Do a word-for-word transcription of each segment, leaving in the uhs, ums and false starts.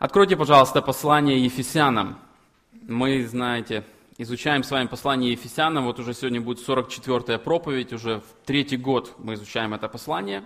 Откройте, пожалуйста, послание Ефесянам. Мы, знаете, изучаем с вами послание Ефесянам. Вот уже сегодня будет сорок четвёртая проповедь. Уже в третий год мы изучаем это послание.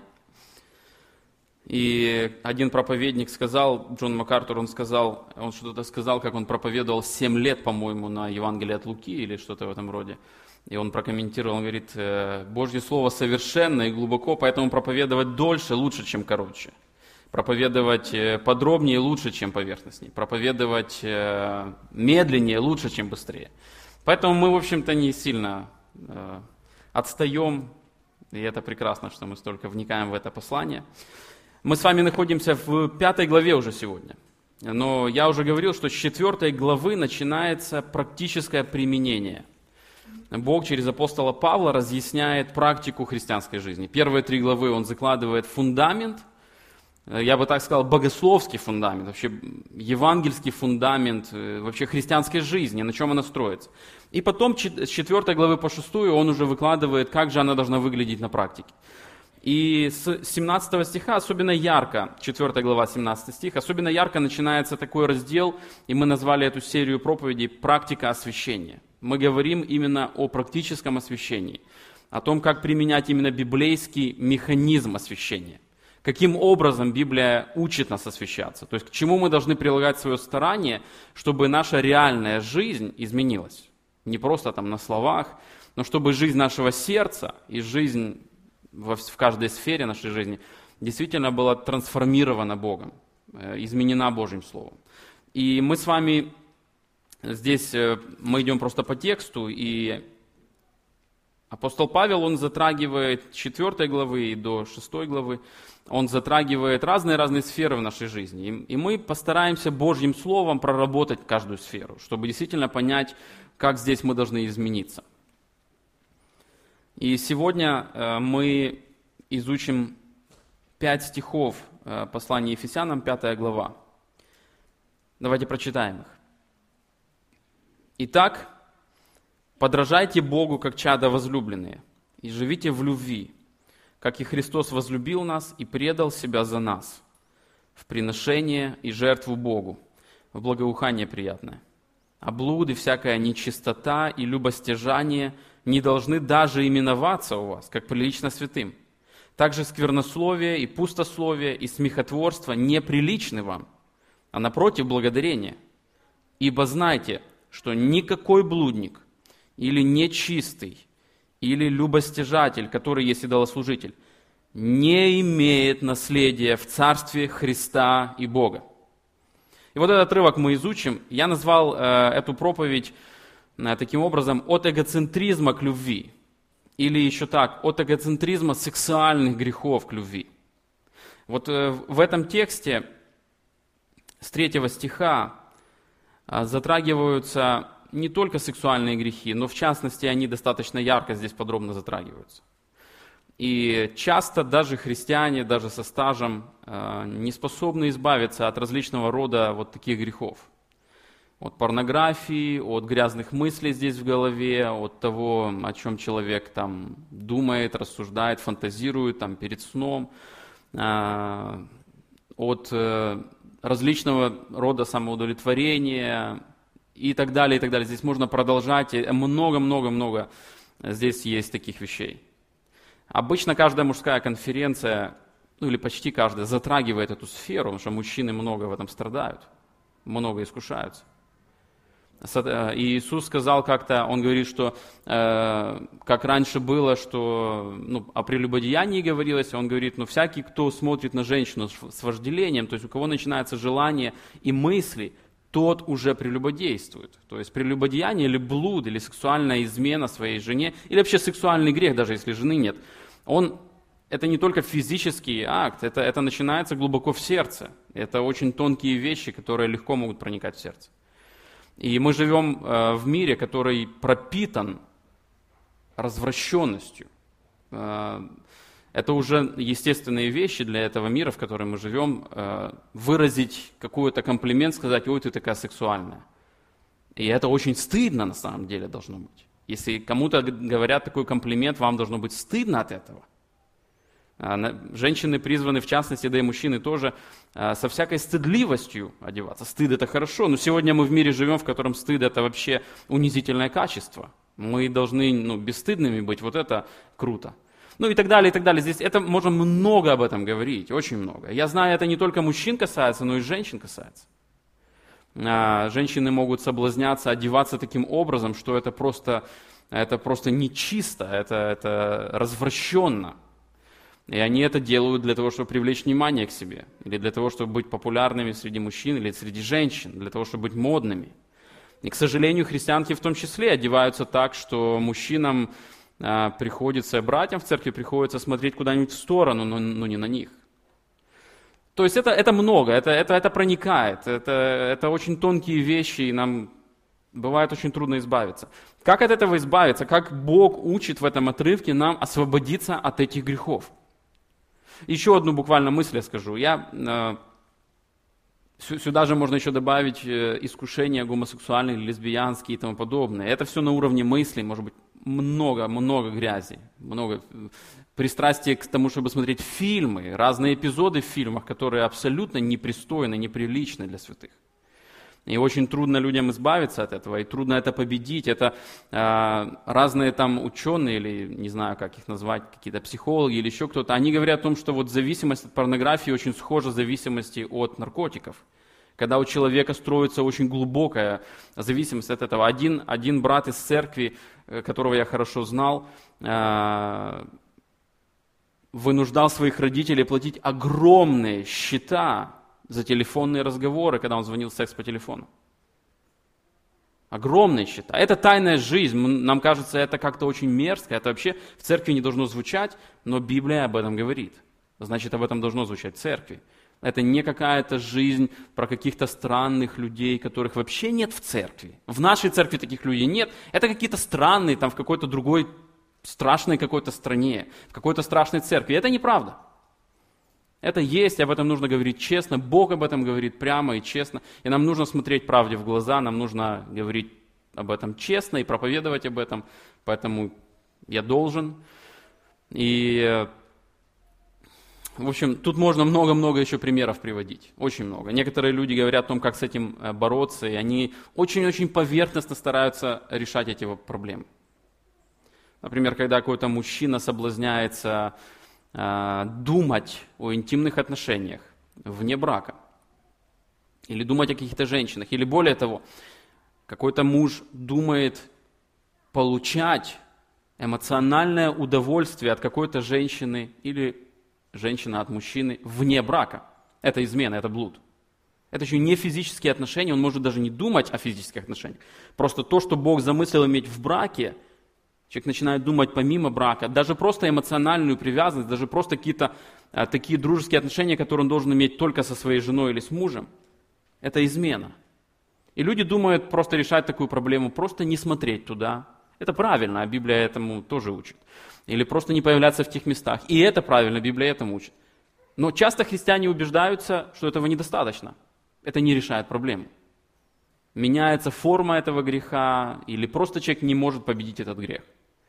И один проповедник сказал, Джон МакАртур, он сказал, он что-то сказал, как он проповедовал семь лет, по-моему, на Евангелие от Луки или что-то в этом роде. И он прокомментировал, он говорит, Божье Слово совершенно и глубоко, поэтому проповедовать дольше лучше, чем короче. Проповедовать подробнее лучше, чем поверхностнее. Проповедовать медленнее лучше, чем быстрее. Поэтому мы, в общем-то, не сильно отстаем, и это прекрасно, что мы столько вникаем в это послание. Мы с вами находимся в пятой главе уже сегодня. Но я уже говорил, что с четвертой главы начинается практическое применение. Бог через апостола Павла разъясняет практику христианской жизни. Первые три главы он закладывает фундамент, я бы так сказал, богословский фундамент, вообще евангельский фундамент вообще христианской жизни, на чем она строится. И потом с четвёртой главы по шестую он уже выкладывает, как же она должна выглядеть на практике. И с семнадцатого стиха особенно ярко, четвёртая глава, семнадцатый стих, особенно ярко начинается такой раздел, и мы назвали эту серию проповедей «Практика освящения». Мы говорим именно о практическом освящении, о том, как применять именно библейский механизм освящения. Каким образом Библия учит нас освящаться, то есть к чему мы должны прилагать свое старание, чтобы наша реальная жизнь изменилась. Не просто там на словах, но чтобы жизнь нашего сердца и жизнь в каждой сфере нашей жизни действительно была трансформирована Богом, изменена Божьим Словом. И мы с вами здесь, мы идем просто по тексту, и апостол Павел, он затрагивает с четвёртой главы и до шестой главы, он затрагивает разные-разные сферы в нашей жизни. И мы постараемся Божьим Словом проработать каждую сферу, чтобы действительно понять, как здесь мы должны измениться. И сегодня мы изучим пять стихов послания Ефесянам, пятая глава. Давайте прочитаем их. Итак, подражайте Богу, как чада возлюбленные, и живите в любви, как и Христос возлюбил нас и предал себя за нас, в приношение и жертву Богу, в благоухание приятное. А блуд и всякая нечистота и любостяжание не должны даже именоваться у вас, как прилично святым. Также сквернословие и пустословие и смехотворство неприличны вам, а напротив благодарение. Ибо знайте, что никакой блудник или нечистый, или любостяжатель, который есть идолослужитель, не имеет наследия в Царстве Христа и Бога. И вот этот отрывок мы изучим. Я назвал э, эту проповедь э, таким образом «От эгоцентризма к любви». Или еще так, от эгоцентризма сексуальных грехов к любви. Вот э, в этом тексте с третьего стиха э, затрагиваются не только сексуальные грехи, но в частности они достаточно ярко здесь подробно затрагиваются. И часто даже христиане, даже со стажем, не способны избавиться от различного рода вот таких грехов. От порнографии, от грязных мыслей здесь в голове, от того, о чем человек там думает, рассуждает, фантазирует там, перед сном, от различного рода самоудовлетворения, и так далее, и так далее. Здесь можно продолжать. Много-много-много здесь есть таких вещей. Обычно каждая мужская конференция, ну или почти каждая, затрагивает эту сферу, потому что мужчины много в этом страдают, много искушаются. И Иисус сказал как-то, Он говорит, что э, как раньше было, что ну, о прелюбодеянии говорилось, Он говорит, ну всякий, кто смотрит на женщину с вожделением, то есть у кого начинается желание и мысли, тот уже прелюбодействует. То есть прелюбодеяние или блуд, или сексуальная измена своей жене, или вообще сексуальный грех, даже если жены нет, он, это не только физический акт, это, это начинается глубоко в сердце. Это очень тонкие вещи, которые легко могут проникать в сердце. И мы живем э, в мире, который пропитан развращенностью. Э, Это уже естественные вещи для этого мира, в котором мы живем, выразить какой-то комплимент, сказать, ой, ты такая сексуальная. И это очень стыдно на самом деле должно быть. Если кому-то говорят такой комплимент, вам должно быть стыдно от этого. Женщины призваны, в частности, да и мужчины тоже, со всякой стыдливостью одеваться. Стыд – это хорошо, но сегодня мы в мире живем, в котором стыд – это вообще унизительное качество. Мы должны ну, бесстыдными быть, вот это круто. Ну и так далее, и так далее. Здесь это можно много об этом говорить, очень много. Я знаю, это не только мужчин касается, но и женщин касается. Женщины могут соблазняться, одеваться таким образом, что это просто, это просто нечисто, это, это развращенно. И они это делают для того, чтобы привлечь внимание к себе, или для того, чтобы быть популярными среди мужчин, или среди женщин, для того, чтобы быть модными. И, к сожалению, христианки в том числе одеваются так, что мужчинам а, приходится, братьям в церкви приходится смотреть куда-нибудь в сторону, но, но не на них. То есть это, это много, это, это, это проникает, это, это очень тонкие вещи, и нам бывает очень трудно избавиться. Как от этого избавиться? Как Бог учит в этом отрывке нам освободиться от этих грехов? Еще одну буквально мысль я скажу. Я, э, сюда же можно еще добавить э, искушения гомосексуальные, лесбиянские и тому подобное. Это все на уровне мыслей, может быть, много-много грязи, много пристрастия к тому, чтобы смотреть фильмы, разные эпизоды в фильмах, которые абсолютно непристойны, неприличны для святых. И очень трудно людям избавиться от этого, и трудно это победить. Это э, разные там ученые, или не знаю, как их назвать, какие-то психологи или еще кто-то, они говорят о том, что вот зависимость от порнографии очень схожа с зависимостью от наркотиков. Когда у человека строится очень глубокая зависимость от этого. Один, один брат из церкви, которого я хорошо знал, э, вынуждал своих родителей платить огромные счета за телефонные разговоры, когда он звонил в секс по телефону. Огромные счета. Это тайная жизнь. Нам кажется, это как-то очень мерзко. Это вообще в церкви не должно звучать, но Библия об этом говорит. Значит, об этом должно звучать в церкви. Это не какая-то жизнь про каких-то странных людей, которых вообще нет в церкви. В нашей церкви таких людей нет. Это какие-то странные, там в какой-то другой страшной какой-то стране, в какой-то страшной церкви. Это неправда. Это есть, об этом нужно говорить честно, Бог об этом говорит прямо и честно, и нам нужно смотреть правде в глаза, нам нужно говорить об этом честно и проповедовать об этом, поэтому я должен. И, в общем, тут можно много-много еще примеров приводить, очень много. Некоторые люди говорят о том, как с этим бороться, и они очень-очень поверхностно стараются решать эти проблемы. Например, когда какой-то мужчина соблазняется думать о интимных отношениях вне брака, или думать о каких-то женщинах, или более того, какой-то муж думает получать эмоциональное удовольствие от какой-то женщины или женщина от мужчины вне брака. Это измена, это блуд. Это еще не физические отношения, он может даже не думать о физических отношениях. Просто то, что Бог замыслил иметь в браке, человек начинает думать помимо брака, даже просто эмоциональную привязанность, даже просто какие-то а, такие дружеские отношения, которые он должен иметь только со своей женой или с мужем. Это измена. И люди думают просто решать такую проблему, просто не смотреть туда. Это правильно, а Библия этому тоже учит. Или просто не появляться в тех местах. И это правильно, Библия этому учит. Но часто христиане убеждаются, что этого недостаточно. Это не решает проблему. Меняется форма этого греха, или просто человек не может победить этот грех.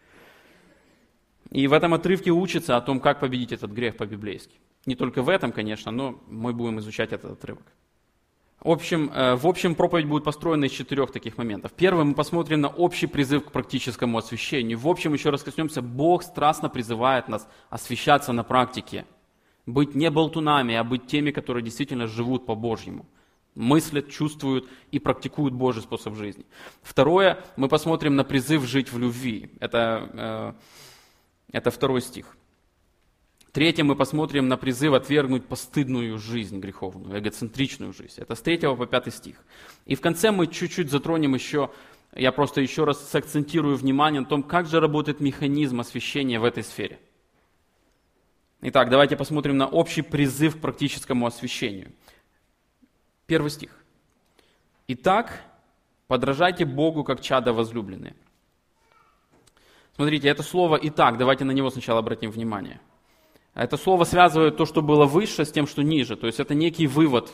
И в этом отрывке учится о том, как победить этот грех по-библейски. Не только в этом, конечно, но мы будем изучать этот отрывок. В общем, в общем, проповедь будет построена из четырех таких моментов. Первый, мы посмотрим на общий призыв к практическому освящению. В общем, еще раз коснемся, Бог страстно призывает нас освящаться на практике. Быть не болтунами, а быть теми, которые действительно живут по-божьему. Мыслят, чувствуют и практикуют Божий способ жизни. Второе, мы посмотрим на призыв жить в любви. Это, э, это второй стих. Третье, мы посмотрим на призыв отвергнуть постыдную жизнь греховную, эгоцентричную жизнь. Это с третьего по пятый стих. И в конце мы чуть-чуть затронем еще, я просто еще раз сакцентирую внимание на том, как же работает механизм освящения в этой сфере. Итак, давайте посмотрим на общий призыв к практическому освящению. Первый стих. «Итак, подражайте Богу, как чада возлюбленные». Смотрите, это слово «итак», давайте на него сначала обратим внимание. Это слово связывает то, что было выше, с тем, что ниже. То есть это некий вывод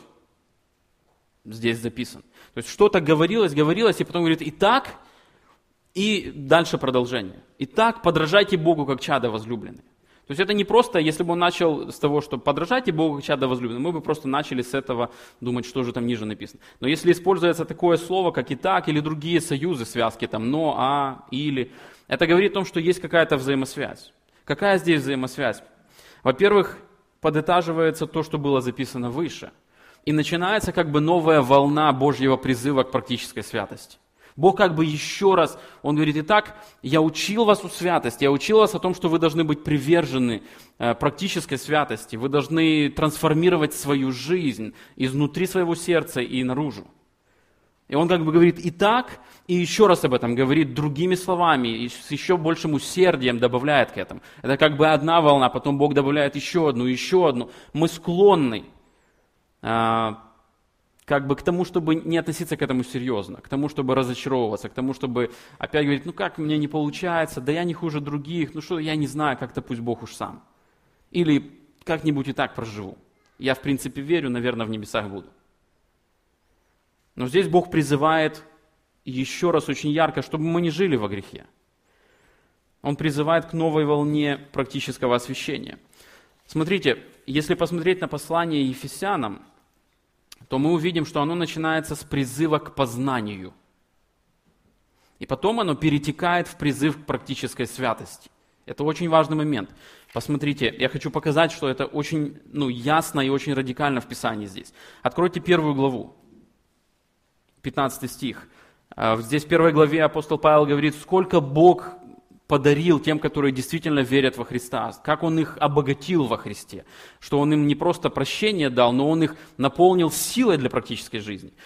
здесь записан. То есть что-то говорилось, говорилось, и потом говорит «итак», и дальше продолжение. «Итак, подражайте Богу, как чада возлюбленные». То есть это не просто, если бы он начал с того, что подражайте Богу, как чадо возлюбленные, мы бы просто начали с этого думать, что же там ниже написано. Но если используется такое слово, как и так, или другие союзы, связки, там, но, а, или, это говорит о том, что есть какая-то взаимосвязь. Какая здесь взаимосвязь? Во-первых, подытаживается то, что было записано выше. И начинается как бы новая волна Божьего призыва к практической святости. Бог как бы еще раз, Он говорит, итак, я учил вас у святости, я учил вас о том, что вы должны быть привержены э, практической святости, вы должны трансформировать свою жизнь изнутри своего сердца и наружу. И Он как бы говорит, итак, и еще раз об этом говорит другими словами, и с еще большим усердием добавляет к этому. Это как бы одна волна, потом Бог добавляет еще одну, еще одну. Мы склонны э, как бы к тому, чтобы не относиться к этому серьезно, к тому, чтобы разочаровываться, к тому, чтобы опять говорить, ну как мне не получается, да я не хуже других, ну что, я не знаю, как-то пусть Бог уж сам. Или как-нибудь и так проживу. Я в принципе верю, наверное, в небесах буду. Но здесь Бог призывает еще раз очень ярко, чтобы мы не жили во грехе. Он призывает к новой волне практического освящения. Смотрите, если посмотреть на послание Ефесянам, то мы увидим, что оно начинается с призыва к познанию. И потом оно перетекает в призыв к практической святости. Это очень важный момент. Посмотрите, я хочу показать, что это очень ну, ясно и очень радикально в Писании здесь. Откройте первую главу, пятнадцатый стих. Здесь в первой главе апостол Павел говорит, сколько Бог подарил тем, которые действительно верят во Христа, как Он их обогатил во Христе, что Он им не просто прощение дал, но Он их наполнил силой для практической жизни.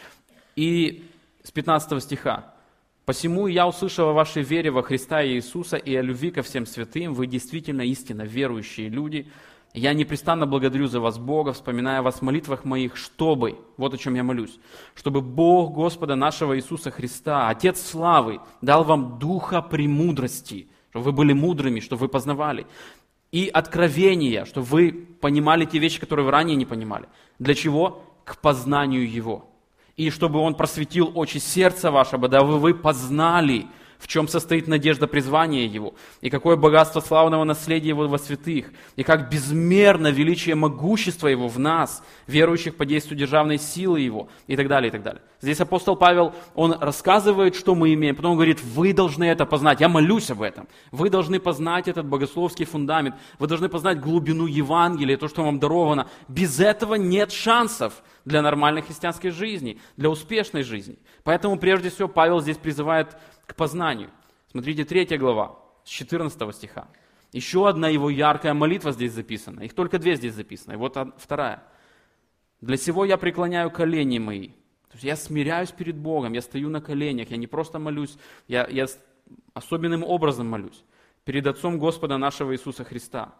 И с пятнадцатого стиха. «Посему я услышал о вашей вере во Христа Иисуса и о любви ко всем святым, вы действительно истинно верующие люди. Я непрестанно благодарю за вас Бога, вспоминая вас в молитвах моих, чтобы, вот о чем я молюсь, чтобы Бог Господа нашего Иисуса Христа, Отец славы, дал вам духа премудрости, чтобы вы были мудрыми, чтобы вы познавали, и откровения, чтобы вы понимали те вещи, которые вы ранее не понимали. Для чего? К познанию Его. И чтобы Он просветил очи сердца вашего, дабы вы познали, в чем состоит надежда призвания Его, и какое богатство славного наследия Его во святых, и как безмерно величие могущества Его в нас, верующих по действию державной силы Его, и так далее, и так далее. Здесь апостол Павел, он рассказывает, что мы имеем, потом он говорит, вы должны это познать, я молюсь об этом, вы должны познать этот богословский фундамент, вы должны познать глубину Евангелия, то, что вам даровано. Без этого нет шансов для нормальной христианской жизни, для успешной жизни. Поэтому, прежде всего, Павел здесь призывает к познанию. Смотрите, третья глава, с четырнадцатого стиха. Еще одна его яркая молитва здесь записана. Их только две здесь записаны. И вот вторая. «Для сего я преклоняю колени мои». То есть я смиряюсь перед Богом, я стою на коленях, я не просто молюсь, я, я особенным образом молюсь. Перед Отцом Господа нашего Иисуса Христа,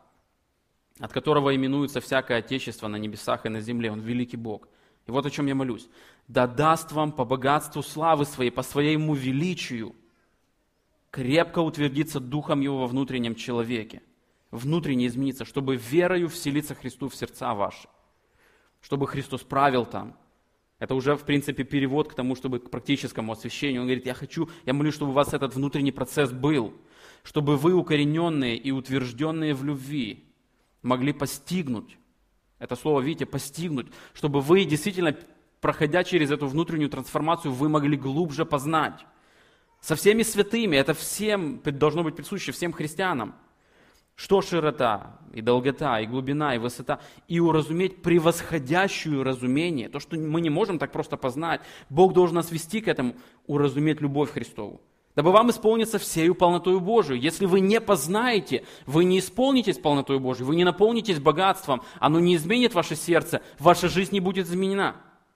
от которого именуется всякое Отечество на небесах и на земле. Он великий Бог. И вот о чем я молюсь. «Да даст вам по богатству славы своей, по своему величию, крепко утвердиться духом Его во внутреннем человеке, внутренне измениться, чтобы верою вселиться Христу в сердца ваши, чтобы Христос правил там». Это уже, в принципе, перевод к тому, чтобы к практическому освящению. Он говорит, я хочу, я молюсь, чтобы у вас этот внутренний процесс был, чтобы вы, укорененные и утвержденные в любви, могли постигнуть, это слово, видите, постигнуть, чтобы вы действительно, проходя через эту внутреннюю трансформацию, вы могли глубже познать. Со всеми святыми, это всем должно быть присуще, всем христианам. Что широта, и долгота, и глубина, и высота, и уразуметь превосходящую разумение, то, что мы не можем так просто познать. Бог должен нас вести к этому, уразуметь любовь Христову. Дабы вам исполниться всею полнотою Божию. Если вы не познаете, вы не исполнитесь полнотою Божией, вы не наполнитесь богатством, оно не изменит ваше сердце, ваша жизнь не будет изменена.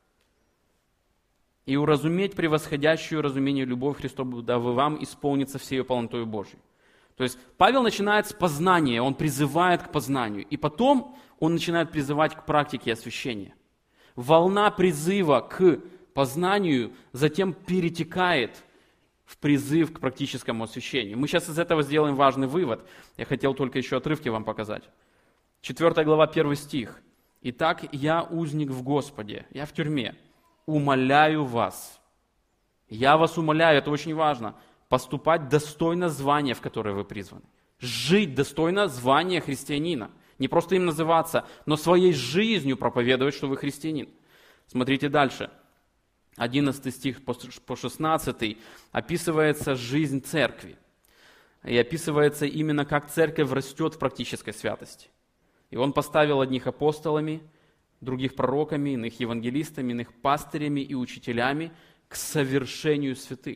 И уразуметь превосходящую разумение любовь Христову, дабы вам исполниться всею полнотою Божией. То есть Павел начинает с познания, он призывает к познанию, и потом он начинает призывать к практике освящения. Волна призыва к познанию затем перетекает в призыв к практическому освящению. Мы сейчас из этого сделаем важный вывод. Я хотел только еще отрывки вам показать. Четвертая глава, первый стих. «Итак, я узник в Господе, я в тюрьме, умоляю вас». Я вас умоляю, это очень важно, поступать достойно звания, в которое вы призваны. жить достойно звания христианина. Не просто им называться, но своей жизнью проповедовать, что вы христианин. Смотрите дальше. одиннадцатый стих по шестнадцатый описывается жизнь церкви. И описывается именно, как церковь растет в практической святости. И он поставил одних апостолами, других пророками, иных евангелистами, иных пастырями и учителями к совершению святых.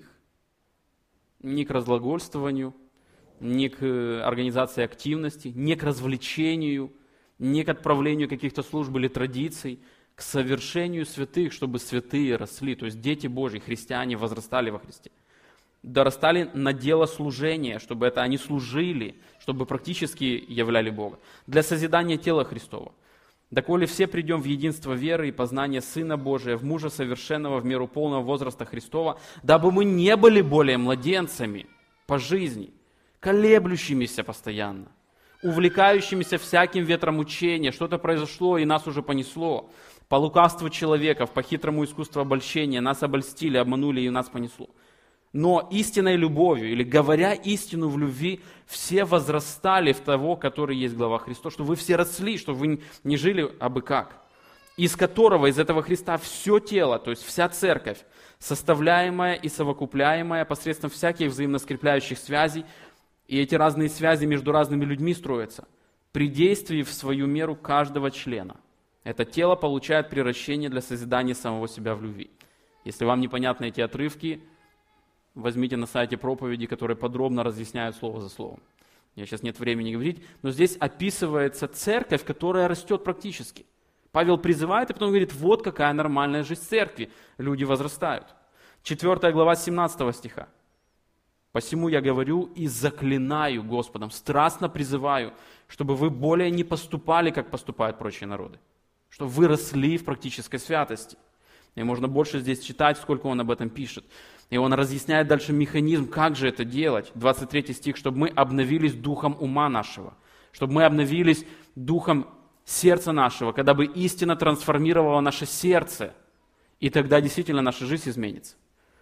Не к разглагольствованию, не к организации активности, не к развлечению, не к отправлению каких-то служб или традиций, к совершению святых, чтобы святые росли, то есть дети Божьи, христиане, возрастали во Христе. Дорастали на дело служения, чтобы это они служили, чтобы практически являли Бога. Для созидания тела Христова. Доколе все придем в единство веры и познания Сына Божия, в мужа совершенного в меру полного возраста Христова, дабы мы не были более младенцами по жизни, колеблющимися постоянно, увлекающимися всяким ветром учения. Что-то произошло, и нас уже понесло. По лукавству человеков, по хитрому искусству обольщения нас обольстили, обманули, и нас понесло. Но истинной любовью, или говоря истину в любви, все возрастали в того, который есть глава Христос, что вы все росли, что вы не жили абы как. Из которого, из этого Христа, все тело, то есть вся церковь, составляемая и совокупляемая посредством всяких взаимно скрепляющих связей, и эти разные связи между разными людьми строятся, при действии в свою меру каждого члена. Это тело получает приращение для созидания самого себя в любви. Если вам непонятны эти отрывки, возьмите на сайте проповеди, которые подробно разъясняют слово за словом. У меня сейчас нет времени говорить, но здесь описывается церковь, которая растет практически. Павел призывает, и потом говорит, вот какая нормальная жизнь церкви. Люди возрастают. четвёртая глава семнадцатого стиха. «Посему я говорю и заклинаю Господом, страстно призываю, чтобы вы более не поступали, как поступают прочие народы, чтобы вы росли в практической святости». И можно больше здесь читать, сколько он об этом пишет. И он разъясняет дальше механизм, как же это делать. двадцать третий стих, чтобы мы обновились духом ума нашего, чтобы мы обновились духом сердца нашего, когда бы истина трансформировала наше сердце, и тогда действительно наша жизнь изменится.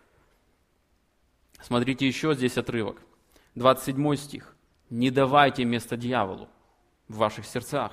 Смотрите еще здесь отрывок. двадцать седьмой стих. «Не давайте место дьяволу в ваших сердцах.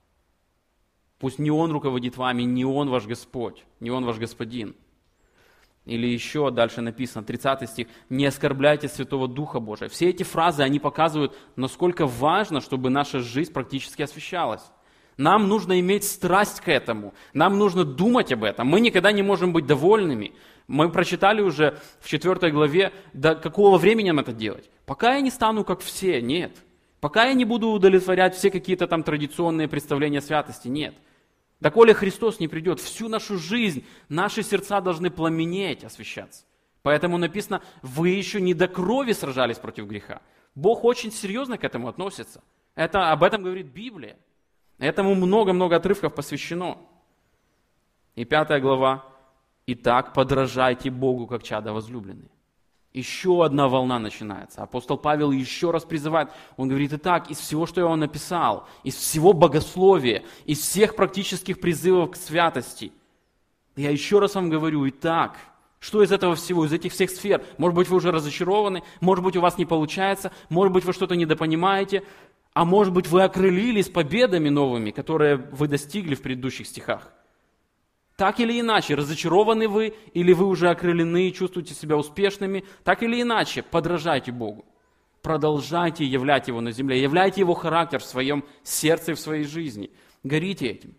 Пусть не он руководит вами, не он ваш Господь, не он ваш Господин». Или еще дальше написано, тридцатый стих, «Не оскорбляйте Святого Духа Божия». Все эти фразы, они показывают, насколько важно, чтобы наша жизнь практически освящалась. Нам нужно иметь страсть к этому, нам нужно думать об этом. Мы никогда не можем быть довольными. Мы прочитали уже в четвёртой главе, до какого времени нам это делать. Пока я не стану как все, нет. Пока я не буду удовлетворять все какие-то там традиционные представления святости, нет. Доколе Христос не придет, всю нашу жизнь, наши сердца должны пламенеть, освящаться. Поэтому написано, вы еще не до крови сражались против греха. Бог очень серьезно к этому относится. Это, об этом говорит Библия. Этому много-много отрывков посвящено. И пятая глава. «Итак, подражайте Богу, как чада возлюбленные». Еще одна волна начинается. Апостол Павел еще раз призывает. Он говорит, итак, из всего, что я вам написал, из всего богословия, из всех практических призывов к святости, я еще раз вам говорю, итак, что из этого всего, из этих всех сфер? Может быть, вы уже разочарованы, может быть, у вас не получается, может быть, вы что-то недопонимаете, а может быть, вы окрылились победами новыми, которые вы достигли в предыдущих стихах. Так или иначе, разочарованы вы, или вы уже окрылены и чувствуете себя успешными, так или иначе, подражайте Богу. Продолжайте являть Его на земле, являйте Его характер в своем сердце и в своей жизни. Горите этим.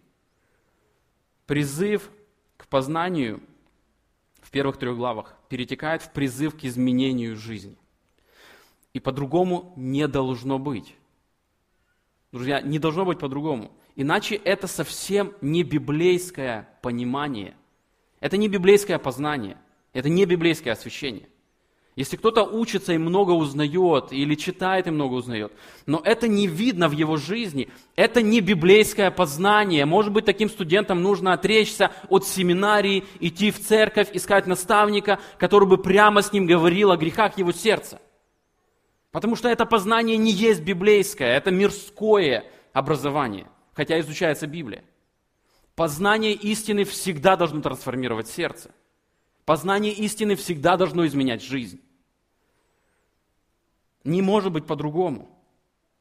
Призыв к познанию в первых трех главах перетекает в призыв к изменению жизни. И по-другому не должно быть. Друзья, не должно быть по-другому. Иначе это совсем не библейское понимание. Это не библейское познание. Это не библейское освящение. Если кто-то учится и много узнает, или читает и много узнает, но это не видно в его жизни, это не библейское познание. Может быть, таким студентам нужно отречься от семинарии, идти в церковь, искать наставника, который бы прямо с ним говорил о грехах его сердца. Потому что это познание не есть библейское, это мирское образование, хотя изучается Библия. Познание истины всегда должно трансформировать сердце. Познание истины всегда должно изменять жизнь. Не может быть по-другому.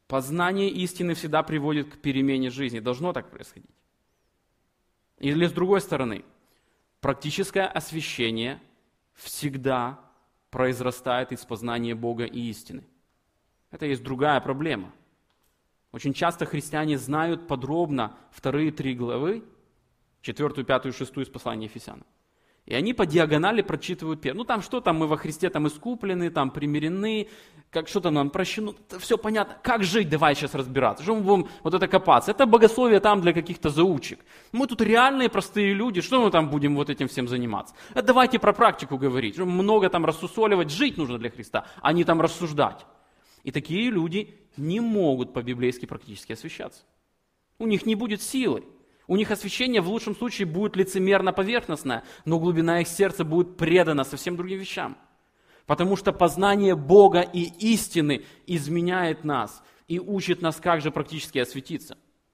Познание истины всегда приводит к перемене жизни. Должно так происходить. Или с другой стороны, практическое освящение всегда произрастает из познания Бога и истины. Это есть другая проблема. Очень часто христиане знают подробно вторые три главы, четвертую, пятую, шестую из послания Ефесянам. И они по диагонали прочитывают первую. Ну там что там, мы во Христе там искуплены, там примирены, как что там нам прощено, все понятно. Как жить, давай сейчас разбираться. Что мы будем вот это копаться? Это богословие там для каких-то заучек. Мы тут реальные простые люди, что мы там будем вот этим всем заниматься? А давайте про практику говорить. Что много там рассусоливать, жить нужно для Христа, а не там рассуждать. И такие люди не могут по-библейски практически освящаться. У них не будет силы. У них освящение в лучшем случае будет лицемерно-поверхностное, но глубина их сердца будет предана совсем другим вещам. Потому что познание Бога и истины изменяет нас и учит нас, как же практически освятиться.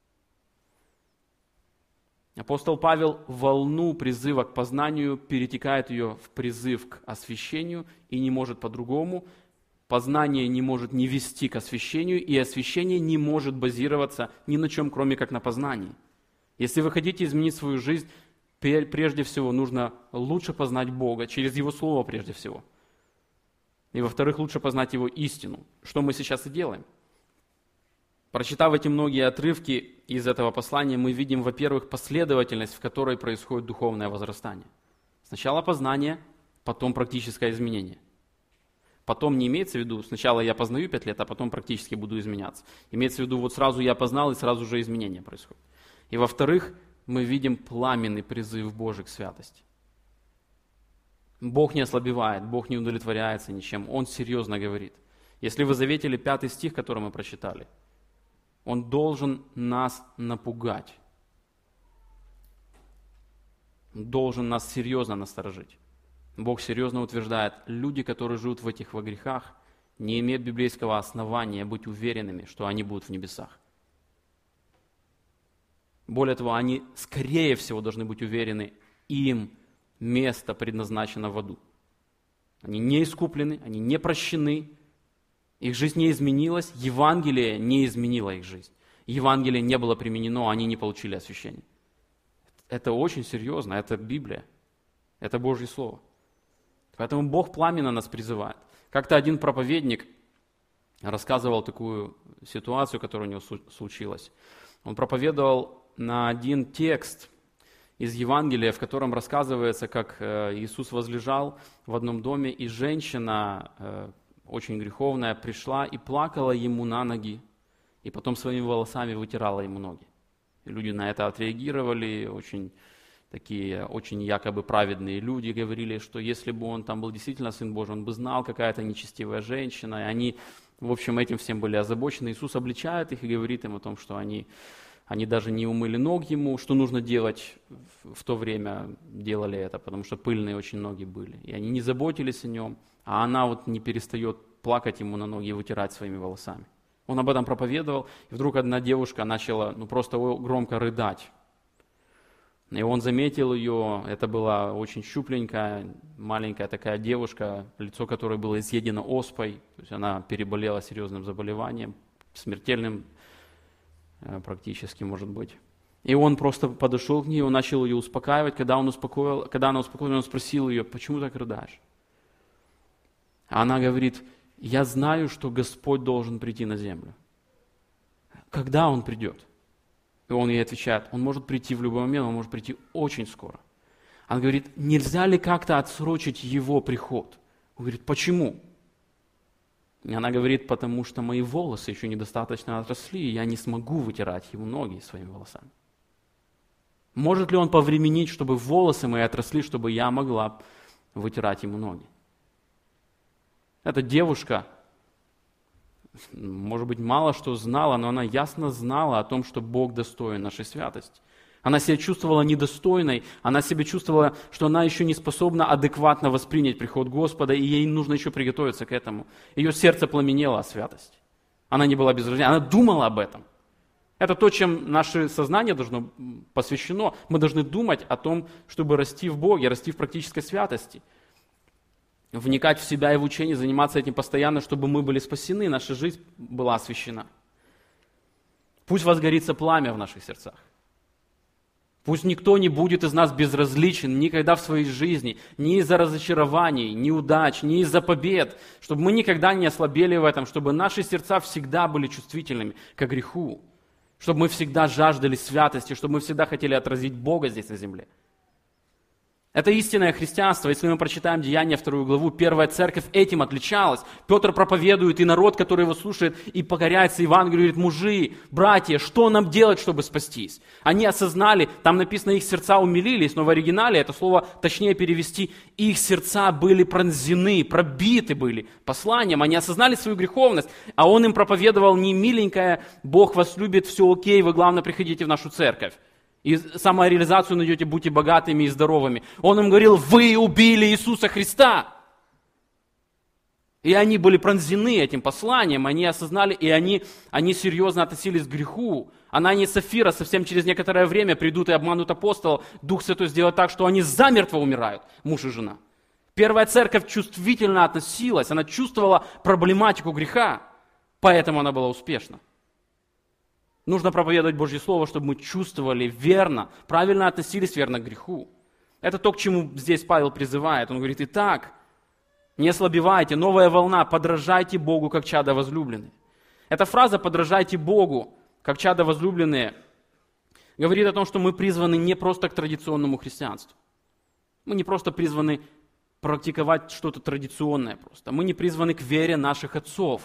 Апостол Павел волну призыва к познанию перетекает ее в призыв к освящению и не может по-другому. Познание не может не вести к освящению, и освящение не может базироваться ни на чем, кроме как на познании. Если вы хотите изменить свою жизнь, прежде всего нужно лучше познать Бога, через Его Слово прежде всего. И во-вторых, лучше познать Его истину, что мы сейчас и делаем. Прочитав эти многие отрывки из этого послания, мы видим, во-первых, последовательность, в которой происходит духовное возрастание. Сначала познание, потом практическое изменение. Потом не имеется в виду, сначала я познаю пять лет, а потом практически буду изменяться. Имеется в виду, вот сразу я познал, и сразу же изменения происходят. И во-вторых, мы видим пламенный призыв Божий к святости. Бог не ослабевает, Бог не удовлетворяется ничем, Он серьезно говорит. Если вы заметили пятый стих, который мы прочитали, Он должен нас напугать. Он должен нас серьезно насторожить. Бог серьезно утверждает, люди, которые живут в этих во грехах, не имеют библейского основания быть уверенными, что они будут в небесах. Более того, они, скорее всего, должны быть уверены, им место предназначено в аду. Они не искуплены, они не прощены, их жизнь не изменилась, Евангелие не изменило их жизнь. Евангелие не было применено, они не получили освящение. Это очень серьезно, это Библия, это Божье Слово. Поэтому Бог пламенно нас призывает. Как-то один проповедник рассказывал такую ситуацию, которая у него случилась. Он проповедовал на один текст из Евангелия, в котором рассказывается, как Иисус возлежал в одном доме, и женщина, очень греховная, пришла и плакала ему на ноги, и потом своими волосами вытирала ему ноги. И люди на это отреагировали, очень такие, очень якобы праведные люди говорили, что если бы он там был действительно Сын Божий, он бы знал, какая это нечестивая женщина, и они, в общем, этим всем были озабочены. Иисус обличает их и говорит им о том, что они... Они даже не умыли ног ему, что нужно делать в то время, делали это, потому что пыльные очень ноги были. И они не заботились о нем, а она вот не перестает плакать ему на ноги и вытирать своими волосами. Он об этом проповедовал, и вдруг одна девушка начала ну, просто громко рыдать. И он заметил ее, это была очень щупленькая, маленькая такая девушка, лицо которой было изъедено оспой, то есть она переболела серьезным заболеванием, смертельным практически, может быть. И он просто подошел к ней, он начал ее успокаивать. Когда, он успокоил, когда она успокоилась, он спросил ее, почему так рыдаешь? А она говорит, я знаю, что Господь должен прийти на землю. Когда Он придет? И он ей отвечает, Он может прийти в любой момент, Он может прийти очень скоро. Она говорит, нельзя ли как-то отсрочить Его приход? Он говорит, почему? И она говорит, потому что мои волосы еще недостаточно отросли, и я не смогу вытирать ему ноги своими волосами. Может ли он повременить, чтобы волосы мои отросли, чтобы я могла вытирать ему ноги? Эта девушка, может быть, мало что знала, но она ясно знала о том, что Бог достоин нашей святости. Она себя чувствовала недостойной, она себя чувствовала, что она еще не способна адекватно воспринять приход Господа, и ей нужно еще приготовиться к этому. Ее сердце пламенело от святости. Она не была безразлична, она думала об этом. Это то, чем наше сознание должно посвящено. Мы должны думать о том, чтобы расти в Боге, расти в практической святости. Вникать в себя и в учение, заниматься этим постоянно, чтобы мы были спасены, наша жизнь была освящена. Пусть возгорится пламя в наших сердцах. Пусть никто не будет из нас безразличен никогда в своей жизни, ни из-за разочарований, неудач, ни из-за побед, чтобы мы никогда не ослабели в этом, чтобы наши сердца всегда были чувствительными к греху, чтобы мы всегда жаждали святости, чтобы мы всегда хотели отразить Бога здесь на земле. Это истинное христианство. Если мы прочитаем Деяния, вторую главу, первая церковь этим отличалась. Петр проповедует, и народ, который его слушает, и покоряется Евангелию, говорит: мужи, братья, что нам делать, чтобы спастись? Они осознали, там написано, их сердца умилились, но в оригинале это слово точнее перевести, их сердца были пронзены, пробиты были посланием, они осознали свою греховность, а он им проповедовал не миленькое: Бог вас любит, все окей, вы главное приходите в нашу церковь. И самореализацию найдете, будьте богатыми и здоровыми. Он им говорил: вы убили Иисуса Христа. И они были пронзены этим посланием, они осознали, и они, они серьезно относились к греху. Анания и Сафира совсем через некоторое время придут и обманут апостолов. Дух Святой сделает так, что они замертво умирают, муж и жена. Первая церковь чувствительно относилась, она чувствовала проблематику греха, поэтому она была успешна. Нужно проповедовать Божье Слово, чтобы мы чувствовали верно, правильно относились верно к греху. Это то, к чему здесь Павел призывает. Он говорит: итак, не ослабевайте, новая волна, подражайте Богу, как чада возлюбленные. Эта фраза «подражайте Богу, как чада возлюбленные» говорит о том, что мы призваны не просто к традиционному христианству. Мы не просто призваны практиковать что-то традиционное просто. Мы не призваны к вере наших отцов.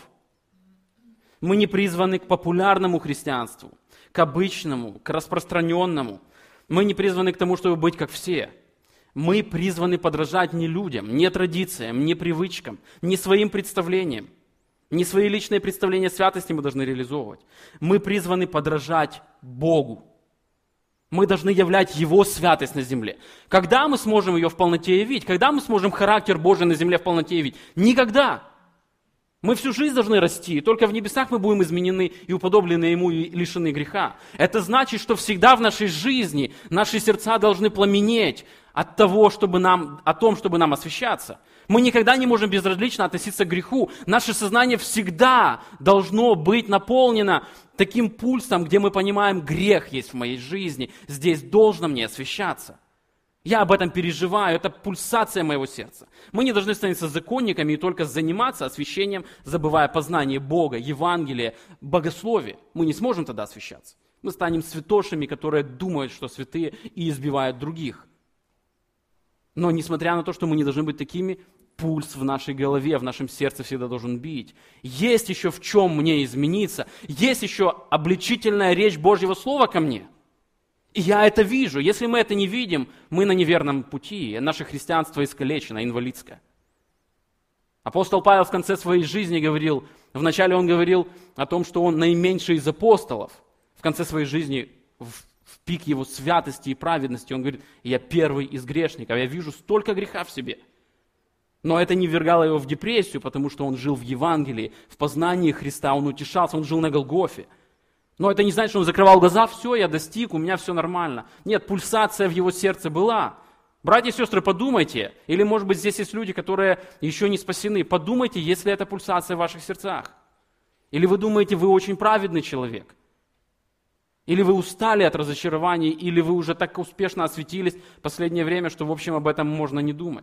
Мы не призваны к популярному христианству, к обычному, к распространенному. Мы не призваны к тому, чтобы быть как все. Мы призваны подражать не людям, не традициям, не привычкам, не своим представлениям. Не свои личные представления святости мы должны реализовывать. Мы призваны подражать Богу. Мы должны являть Его святость на земле. Когда мы сможем ее в полноте явить? Когда мы сможем характер Божий на земле в полноте явить? Никогда. Мы всю жизнь должны расти, и только в небесах мы будем изменены и уподоблены Ему и лишены греха. Это значит, что всегда в нашей жизни наши сердца должны пламенеть от того, чтобы нам, о том, чтобы нам освящаться. Мы никогда не можем безразлично относиться к греху. Наше сознание всегда должно быть наполнено таким пульсом, где мы понимаем: грех есть в моей жизни, здесь должно мне освящаться. Я об этом переживаю, это пульсация моего сердца. Мы не должны становиться законниками и только заниматься освящением, забывая познание Бога, Евангелия, богословия. Мы не сможем тогда освящаться. Мы станем святошами, которые думают, что святые, и избивают других. Но несмотря на то, что мы не должны быть такими, пульс в нашей голове, в нашем сердце всегда должен бить. Есть еще в чем мне измениться, есть еще обличительная речь Божьего Слова ко мне. И я это вижу. Если мы это не видим, мы на неверном пути. Наше христианство искалечено, инвалидское. Апостол Павел в конце своей жизни говорил, вначале он говорил о том, что он наименьший из апостолов. В конце своей жизни, в, в пик его святости и праведности, он говорит: я первый из грешников, я вижу столько греха в себе. Но это не ввергало его в депрессию, потому что он жил в Евангелии, в познании Христа, он утешался, он жил на Голгофе. Но это не значит, что он закрывал глаза: все, я достиг, у меня все нормально. Нет, пульсация в его сердце была. Братья и сестры, подумайте, или может быть здесь есть люди, которые еще не спасены. Подумайте, есть ли эта пульсация в ваших сердцах. Или вы думаете, вы очень праведный человек. Или вы устали от разочарований, или вы уже так успешно осветились в последнее время, что в общем об этом можно не думать.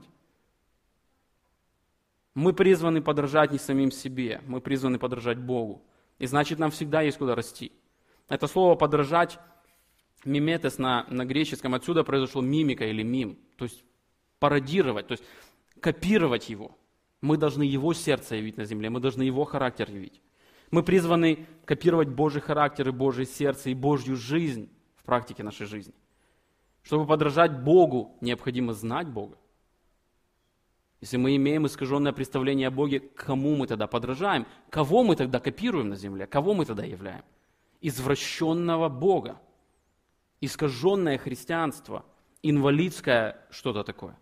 Мы призваны подражать не самим себе, мы призваны подражать Богу. И значит, нам всегда есть куда расти. Это слово «подражать», миметес на, на греческом, отсюда произошло мимика или мим, то есть пародировать, то есть копировать его. Мы должны его сердце явить на земле, мы должны его характер явить. Мы призваны копировать Божий характер и Божье сердце и Божью жизнь в практике нашей жизни. Чтобы подражать Богу, необходимо знать Бога. Если мы имеем искаженное представление о Боге, кому мы тогда подражаем? Кого мы тогда копируем на земле? Кого мы тогда являем? Извращенного Бога. Искаженное христианство. Инвалидское что-то такое.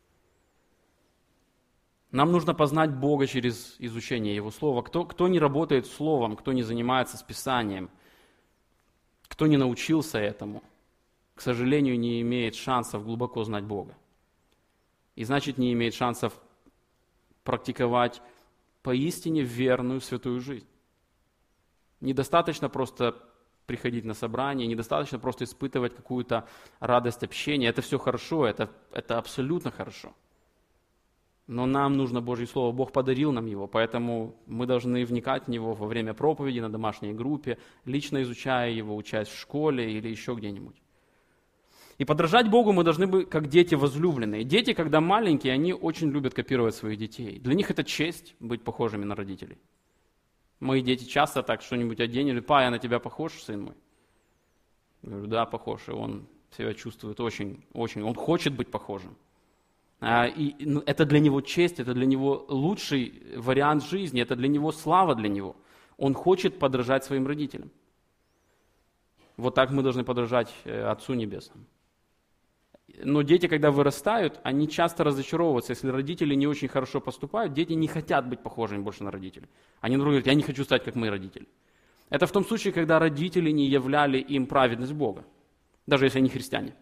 Нам нужно познать Бога через изучение Его Слова. Кто, кто не работает Словом, кто не занимается с Писанием, кто не научился этому, к сожалению, не имеет шансов глубоко знать Бога. И значит, не имеет шансов практиковать поистине верную святую жизнь. Недостаточно просто приходить на собрание, недостаточно просто испытывать какую-то радость общения. Это все хорошо, это, это абсолютно хорошо. Но нам нужно Божье Слово, Бог подарил нам его, поэтому мы должны вникать в него во время проповеди на домашней группе, лично изучая его, учась в школе или еще где-нибудь. И подражать Богу мы должны быть как дети возлюбленные. Дети, когда маленькие, они очень любят копировать своих детей. Для них это честь быть похожими на родителей. Мои дети часто так что-нибудь оденут: «Па, я на тебя похож, сын мой?» Я говорю: да, похож, и он себя чувствует очень, очень, он хочет быть похожим. И это для него честь, это для него лучший вариант жизни, это для него слава для него. Он хочет подражать своим родителям. Вот так мы должны подражать Отцу Небесному. Но дети, когда вырастают, они часто разочаровываются. Если родители не очень хорошо поступают, дети не хотят быть похожими больше на родителей. Они говорят: я не хочу стать как мои родители. Это в том случае, когда родители не являли им праведность Бога, даже если они христиане.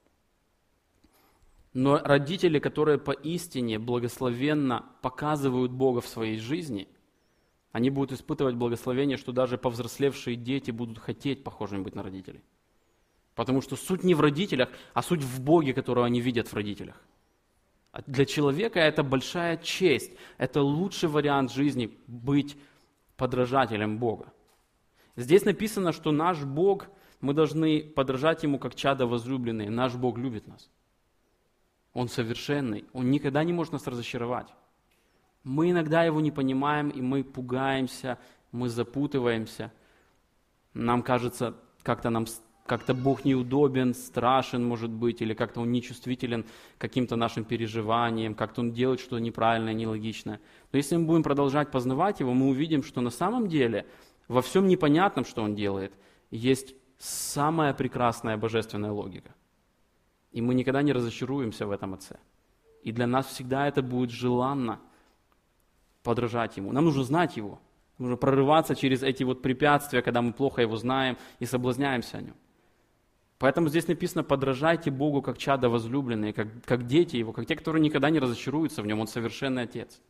Но родители, которые поистине благословенно показывают Бога в своей жизни, они будут испытывать благословение, что даже повзрослевшие дети будут хотеть похожими быть на родителей. Потому что суть не в родителях, а суть в Боге, которого они видят в родителях. Для человека это большая честь, это лучший вариант жизни быть подражателем Бога. Здесь написано, что наш Бог, мы должны подражать Ему как чада возлюбленные. Наш Бог любит нас. Он совершенный, Он никогда не может нас разочаровать. Мы иногда Его не понимаем, и мы пугаемся, мы запутываемся. Нам кажется, как-то, нам, как-то Бог неудобен, страшен, может быть, или как-то Он нечувствителен к каким-то нашим переживаниям, как-то Он делает что-то неправильное, нелогичное. Но если мы будем продолжать познавать Его, мы увидим, что на самом деле во всем непонятном, что Он делает, есть самая прекрасная божественная логика. И мы никогда не разочаруемся в этом Отце. И для нас всегда это будет желанно подражать Ему. Нам нужно знать Его. Нужно прорываться через эти вот препятствия, когда мы плохо Его знаем и соблазняемся о Нем. Поэтому здесь написано: подражайте Богу как чада возлюбленные, как, как дети Его, как те, которые никогда не разочаруются в Нем. Он совершенный Отец.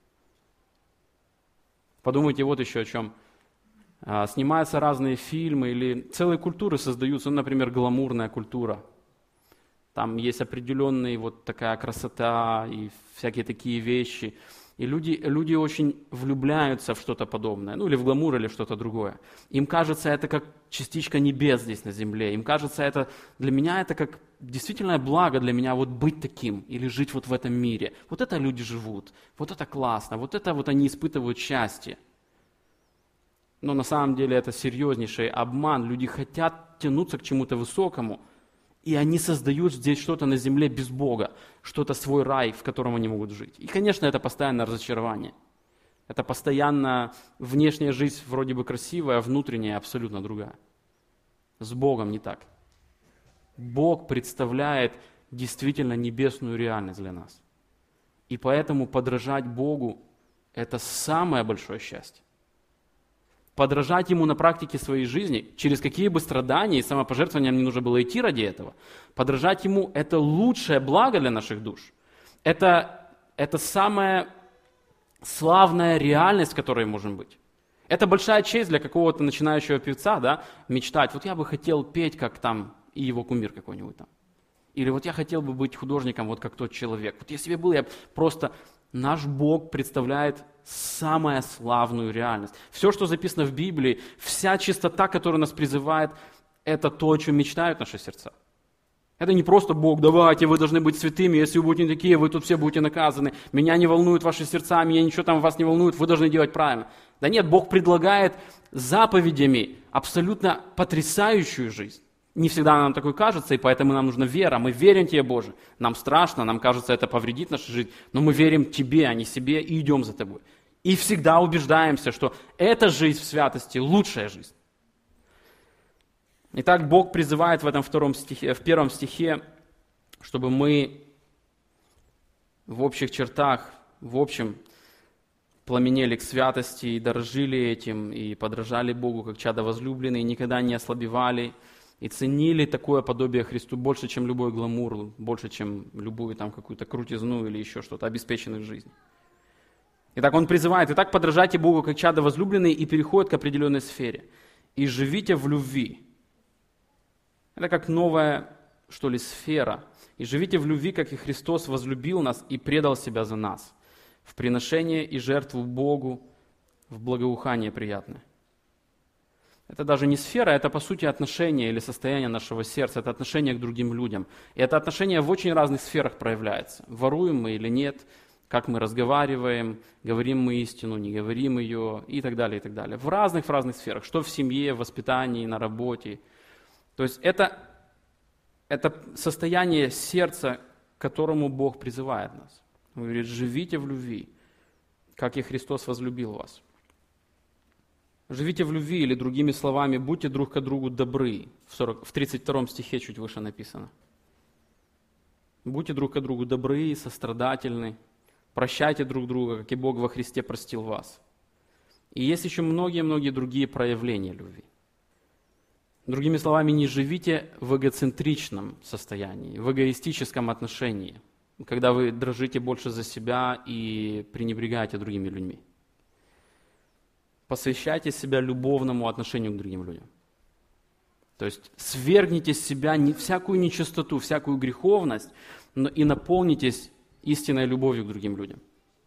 Подумайте вот еще о чем. А, снимаются разные фильмы или целые культуры создаются, ну, например, гламурная культура. Там есть определенная вот такая красота и всякие такие вещи. И люди, люди очень влюбляются в что-то подобное, ну или в гламур, или что-то другое. Им кажется, это как частичка небес здесь на земле. Им кажется, это для меня это как действительно благо для меня вот быть таким или жить вот в этом мире. Вот это люди живут, вот это классно, вот это вот они испытывают счастье. Но на самом деле это серьезнейший обман. Люди хотят тянуться к чему-то высокому, и они создают здесь что-то на земле без Бога, что-то свой рай, в котором они могут жить. И, конечно, это постоянное разочарование. Это постоянно внешняя жизнь вроде бы красивая, а внутренняя абсолютно другая. С Богом не так. Бог представляет действительно небесную реальность для нас. И поэтому подражать Богу – это самое большое счастье. Подражать Ему на практике своей жизни, через какие бы страдания и самопожертвования мне нужно было идти ради этого, подражать Ему – это лучшее благо для наших душ. Это, это самая славная реальность, в которой можем быть. Это большая честь для какого-то начинающего певца, да, мечтать: вот я бы хотел петь, как там и его кумир какой-нибудь там. Или вот я хотел бы быть художником, вот как тот человек. Вот если бы был, я просто... Наш Бог представляет самую славную реальность. Все, что записано в Библии, вся чистота, которая нас призывает, это то, о чем мечтают наши сердца. Это не просто: Бог, давайте, вы должны быть святыми, если вы будете не такие, вы тут все будете наказаны. Меня не волнуют ваши сердца, меня ничего там вас не волнует, вы должны делать правильно. Да нет, Бог предлагает заповедями абсолютно потрясающую жизнь. Не всегда нам такой кажется, и поэтому нам нужна вера. Мы верим Тебе, Боже. Нам страшно, нам кажется, это повредит нашу жизнь, но мы верим Тебе, а не себе, и идем за Тобой. И всегда убеждаемся, что эта жизнь в святости – лучшая жизнь. Итак, Бог призывает в этом втором стихе, в первом стихе, чтобы мы в общих чертах, в общем, пламенели к святости и дорожили этим, и подражали Богу, как чада возлюбленные, и никогда не ослабевали, и ценили такое подобие Христу больше, чем любой гламур, больше, чем любую там какую-то крутизну или еще что-то, обеспеченных в жизни. Итак, он призывает: «Итак, подражайте Богу, как чада возлюбленные», и переходит к определенной сфере. «И живите в любви». Это как новая, что ли, сфера. И живите в любви, как и Христос возлюбил нас и предал себя за нас, в приношение и жертву Богу, в благоухание приятное. Это даже не сфера, это по сути отношение или состояние нашего сердца, это отношение к другим людям. И это отношение в очень разных сферах проявляется. Воруем мы или нет, как мы разговариваем, говорим мы истину, не говорим ее и так далее, и так далее. В разных, в разных сферах, что в семье, в воспитании, на работе. То есть это, это состояние сердца, к которому Бог призывает нас. Он говорит, живите в любви, как и Христос возлюбил вас. Живите в любви, или другими словами, будьте друг к другу добры. В, сорок, в тридцать втором стихе чуть выше написано. Будьте друг к другу добры, сострадательны, прощайте друг друга, как и Бог во Христе простил вас. И есть еще многие-многие другие проявления любви. Другими словами, не живите в эгоцентричном состоянии, в эгоистическом отношении, когда вы дрожите больше за себя и пренебрегаете другими людьми. Посвящайте себя любовному отношению к другим людям. То есть свергните с себя всякую нечистоту, всякую греховность, но и наполнитесь истинной любовью к другим людям.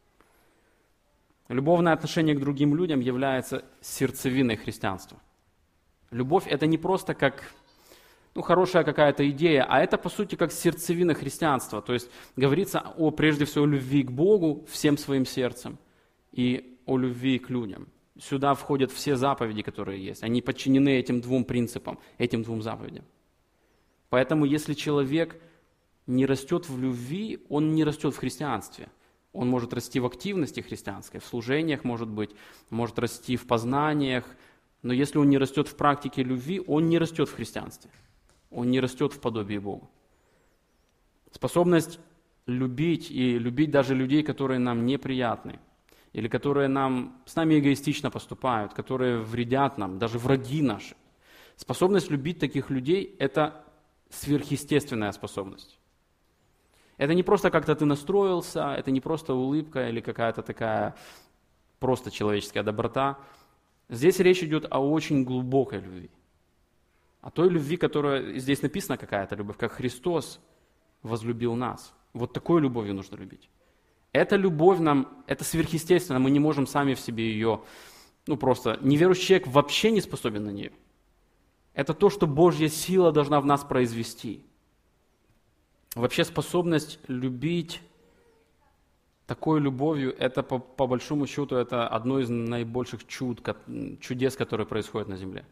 Любовное отношение к другим людям является сердцевиной христианства. Любовь – это не просто как ну, хорошая какая-то идея, а это, по сути, как сердцевина христианства. То есть говорится о, прежде всего, любви к Богу всем своим сердцем и о любви к людям. Сюда входят все заповеди, которые есть. Они подчинены этим двум принципам, этим двум заповедям. Поэтому, если человек не растет в любви, он не растет в христианстве. Он может расти в активности христианской, в служениях, может быть, может расти в познаниях, но если он не растет в практике любви, он не растет в христианстве. Он не растет в подобии Бога. Способность любить и любить даже людей, которые нам неприятны, или которые нам, с нами эгоистично поступают, которые вредят нам, даже враги наши. Способность любить таких людей – это сверхъестественная способность. Это не просто как-то ты настроился, это не просто улыбка или какая-то такая просто человеческая доброта. Здесь речь идет о очень глубокой любви. О той любви, которая здесь написана какая-то любовь, как Христос возлюбил нас. Вот такой любовью нужно любить. Эта любовь нам, это сверхъестественно, мы не можем сами в себе ее, ну просто, неверующий человек вообще не способен на нее. Это то, что Божья сила должна в нас произвести. Вообще способность любить такой любовью, это по, по большому счету, это одно из наибольших чуд, чудес, которые происходят на земле.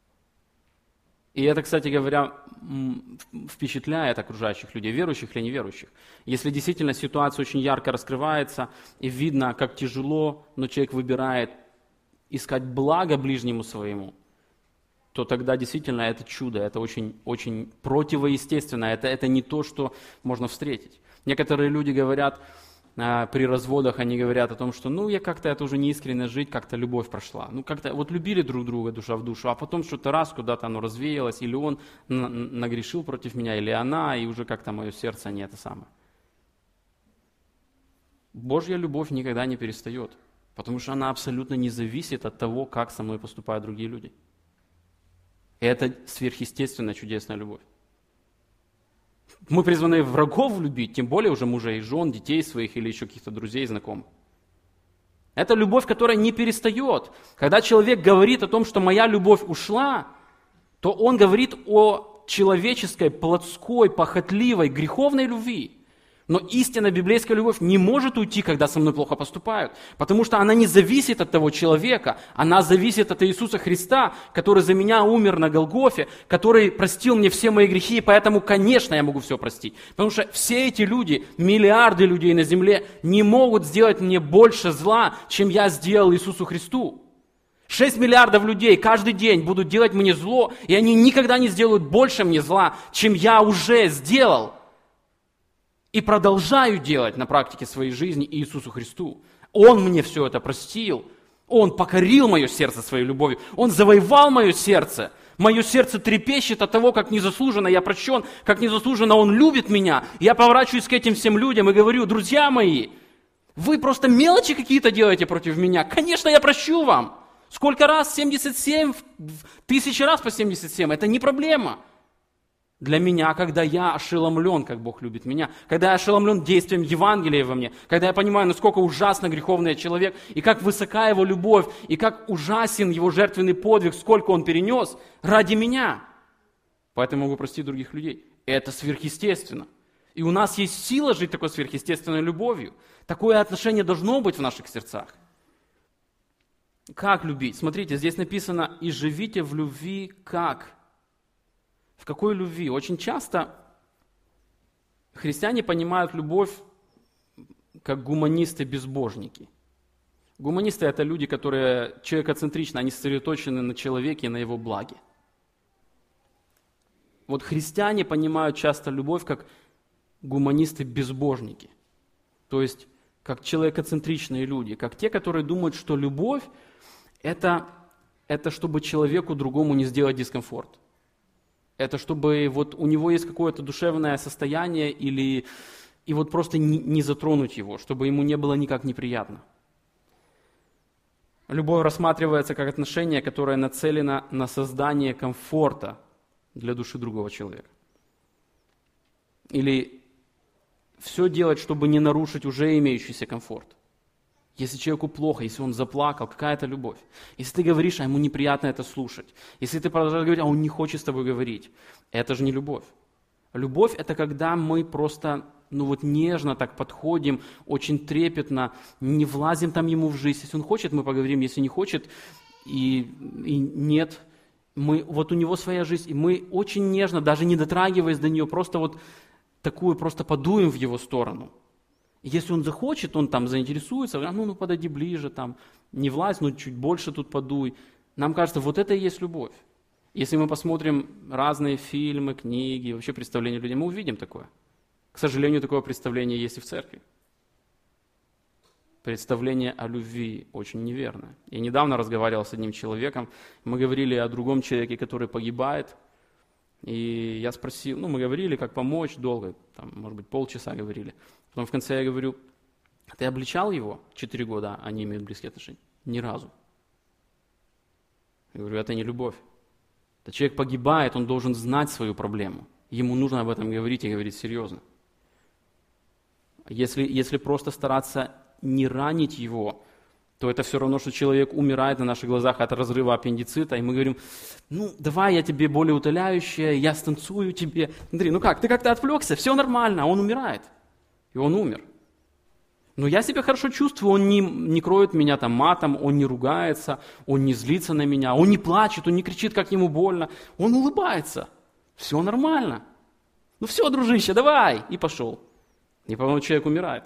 И это, кстати говоря, впечатляет окружающих людей, верующих или неверующих. Если действительно ситуация очень ярко раскрывается, и видно, как тяжело, но человек выбирает искать благо ближнему своему, то тогда действительно это чудо, это очень, очень противоестественно, это, это не то, что можно встретить. Некоторые люди говорят, при разводах они говорят о том, что ну я как-то это уже не искренне жить, как-то любовь прошла. Ну как-то вот любили друг друга душа в душу, а потом что-то раз куда-то оно развеялось, или он нагрешил против меня, или она, и уже как-то мое сердце не это самое. Божья любовь никогда не перестает, потому что она абсолютно не зависит от того, как со мной поступают другие люди. И это сверхъестественная чудесная любовь. Мы призваны врагов любить, тем более уже мужа и жен, детей своих или еще каких-то друзей, знакомых. Это любовь, которая не перестает. Когда человек говорит о том, что моя любовь ушла, то он говорит о человеческой, плотской, похотливой, греховной любви. Но истинная библейская любовь не может уйти, когда со мной плохо поступают, потому что она не зависит от того человека, она зависит от Иисуса Христа, который за меня умер на Голгофе, который простил мне все мои грехи, и поэтому, конечно, я могу все простить. Потому что все эти люди, миллиарды людей на земле, не могут сделать мне больше зла, чем я сделал Иисусу Христу. Шесть миллиардов людей каждый день будут делать мне зло, и они никогда не сделают больше мне зла, чем я уже сделал. И продолжаю делать на практике своей жизни Иисусу Христу. Он мне все это простил. Он покорил мое сердце своей любовью. Он завоевал мое сердце. Мое сердце трепещет от того, как незаслуженно я прощен, как незаслуженно Он любит меня. Я поворачиваюсь к этим всем людям и говорю: друзья мои, вы просто мелочи какие-то делаете против меня. Конечно, я прощу вам. Сколько раз? семьдесят семь, тысячи раз по семьдесят семь. Это не проблема. Для меня, когда я ошеломлен, как Бог любит меня, когда я ошеломлен действием Евангелия во мне, когда я понимаю, насколько ужасно греховный человек, и как высока его любовь, и как ужасен его жертвенный подвиг, сколько он перенес ради меня. Поэтому могу простить других людей. Это сверхъестественно. И у нас есть сила жить такой сверхъестественной любовью. Такое отношение должно быть в наших сердцах. Как любить? Смотрите, здесь написано: «И живите в любви как». В какой любви? Очень часто христиане понимают любовь как гуманисты-безбожники. Гуманисты – это люди, которые человекоцентричны, они сосредоточены на человеке и на его благе. Вот христиане понимают часто любовь как гуманисты-безбожники. То есть, как человекоцентричные люди, как те, которые думают, что любовь – это, это чтобы человеку другому не сделать дискомфорт. Это чтобы вот у него есть какое-то душевное состояние или и вот просто не, не затронуть его, чтобы ему не было никак неприятно. Любовь рассматривается как отношение, которое нацелено на создание комфорта для души другого человека. Или все делать, чтобы не нарушить уже имеющийся комфорт. Если человеку плохо, если он заплакал, какая это любовь? Если ты говоришь, а ему неприятно это слушать. Если ты продолжаешь говорить, а он не хочет с тобой говорить. Это же не любовь. Любовь – это когда мы просто, ну вот нежно так подходим, очень трепетно, не влазим там ему в жизнь. Если он хочет, мы поговорим. Если не хочет, и, и нет, мы, вот у него своя жизнь. И мы очень нежно, даже не дотрагиваясь до нее, просто вот такую просто подуем в его сторону. Если он захочет, он там заинтересуется, ну, ну подойди ближе, там, не влазь, ну чуть больше тут подуй. Нам кажется, вот это и есть любовь. Если мы посмотрим разные фильмы, книги, вообще представления людей, мы увидим такое. К сожалению, такое представление есть и в церкви. Представление о любви очень неверное. Я недавно разговаривал с одним человеком, мы говорили о другом человеке, который погибает, и я спросил, ну мы говорили, как помочь, долго, там, может быть, полчаса говорили. Потом в конце я говорю: ты обличал его четыре года, они имеют близкие отношения? Ни разу. Я говорю, это не любовь. Это человек погибает, он должен знать свою проблему. Ему нужно об этом говорить и говорить серьезно. Если, если просто стараться не ранить его, то это все равно, что человек умирает на наших глазах от разрыва аппендицита, и мы говорим, ну, давай я тебе болеутоляющее, я станцую тебе. Смотри, ну как, ты как-то отвлекся, все нормально, а он умирает. И он умер. Но я себя хорошо чувствую, он не, не кроет меня там матом, он не ругается, он не злится на меня, он не плачет, он не кричит, как ему больно, он улыбается. Все нормально. Ну все, дружище, давай! И пошел. И потом человек умирает.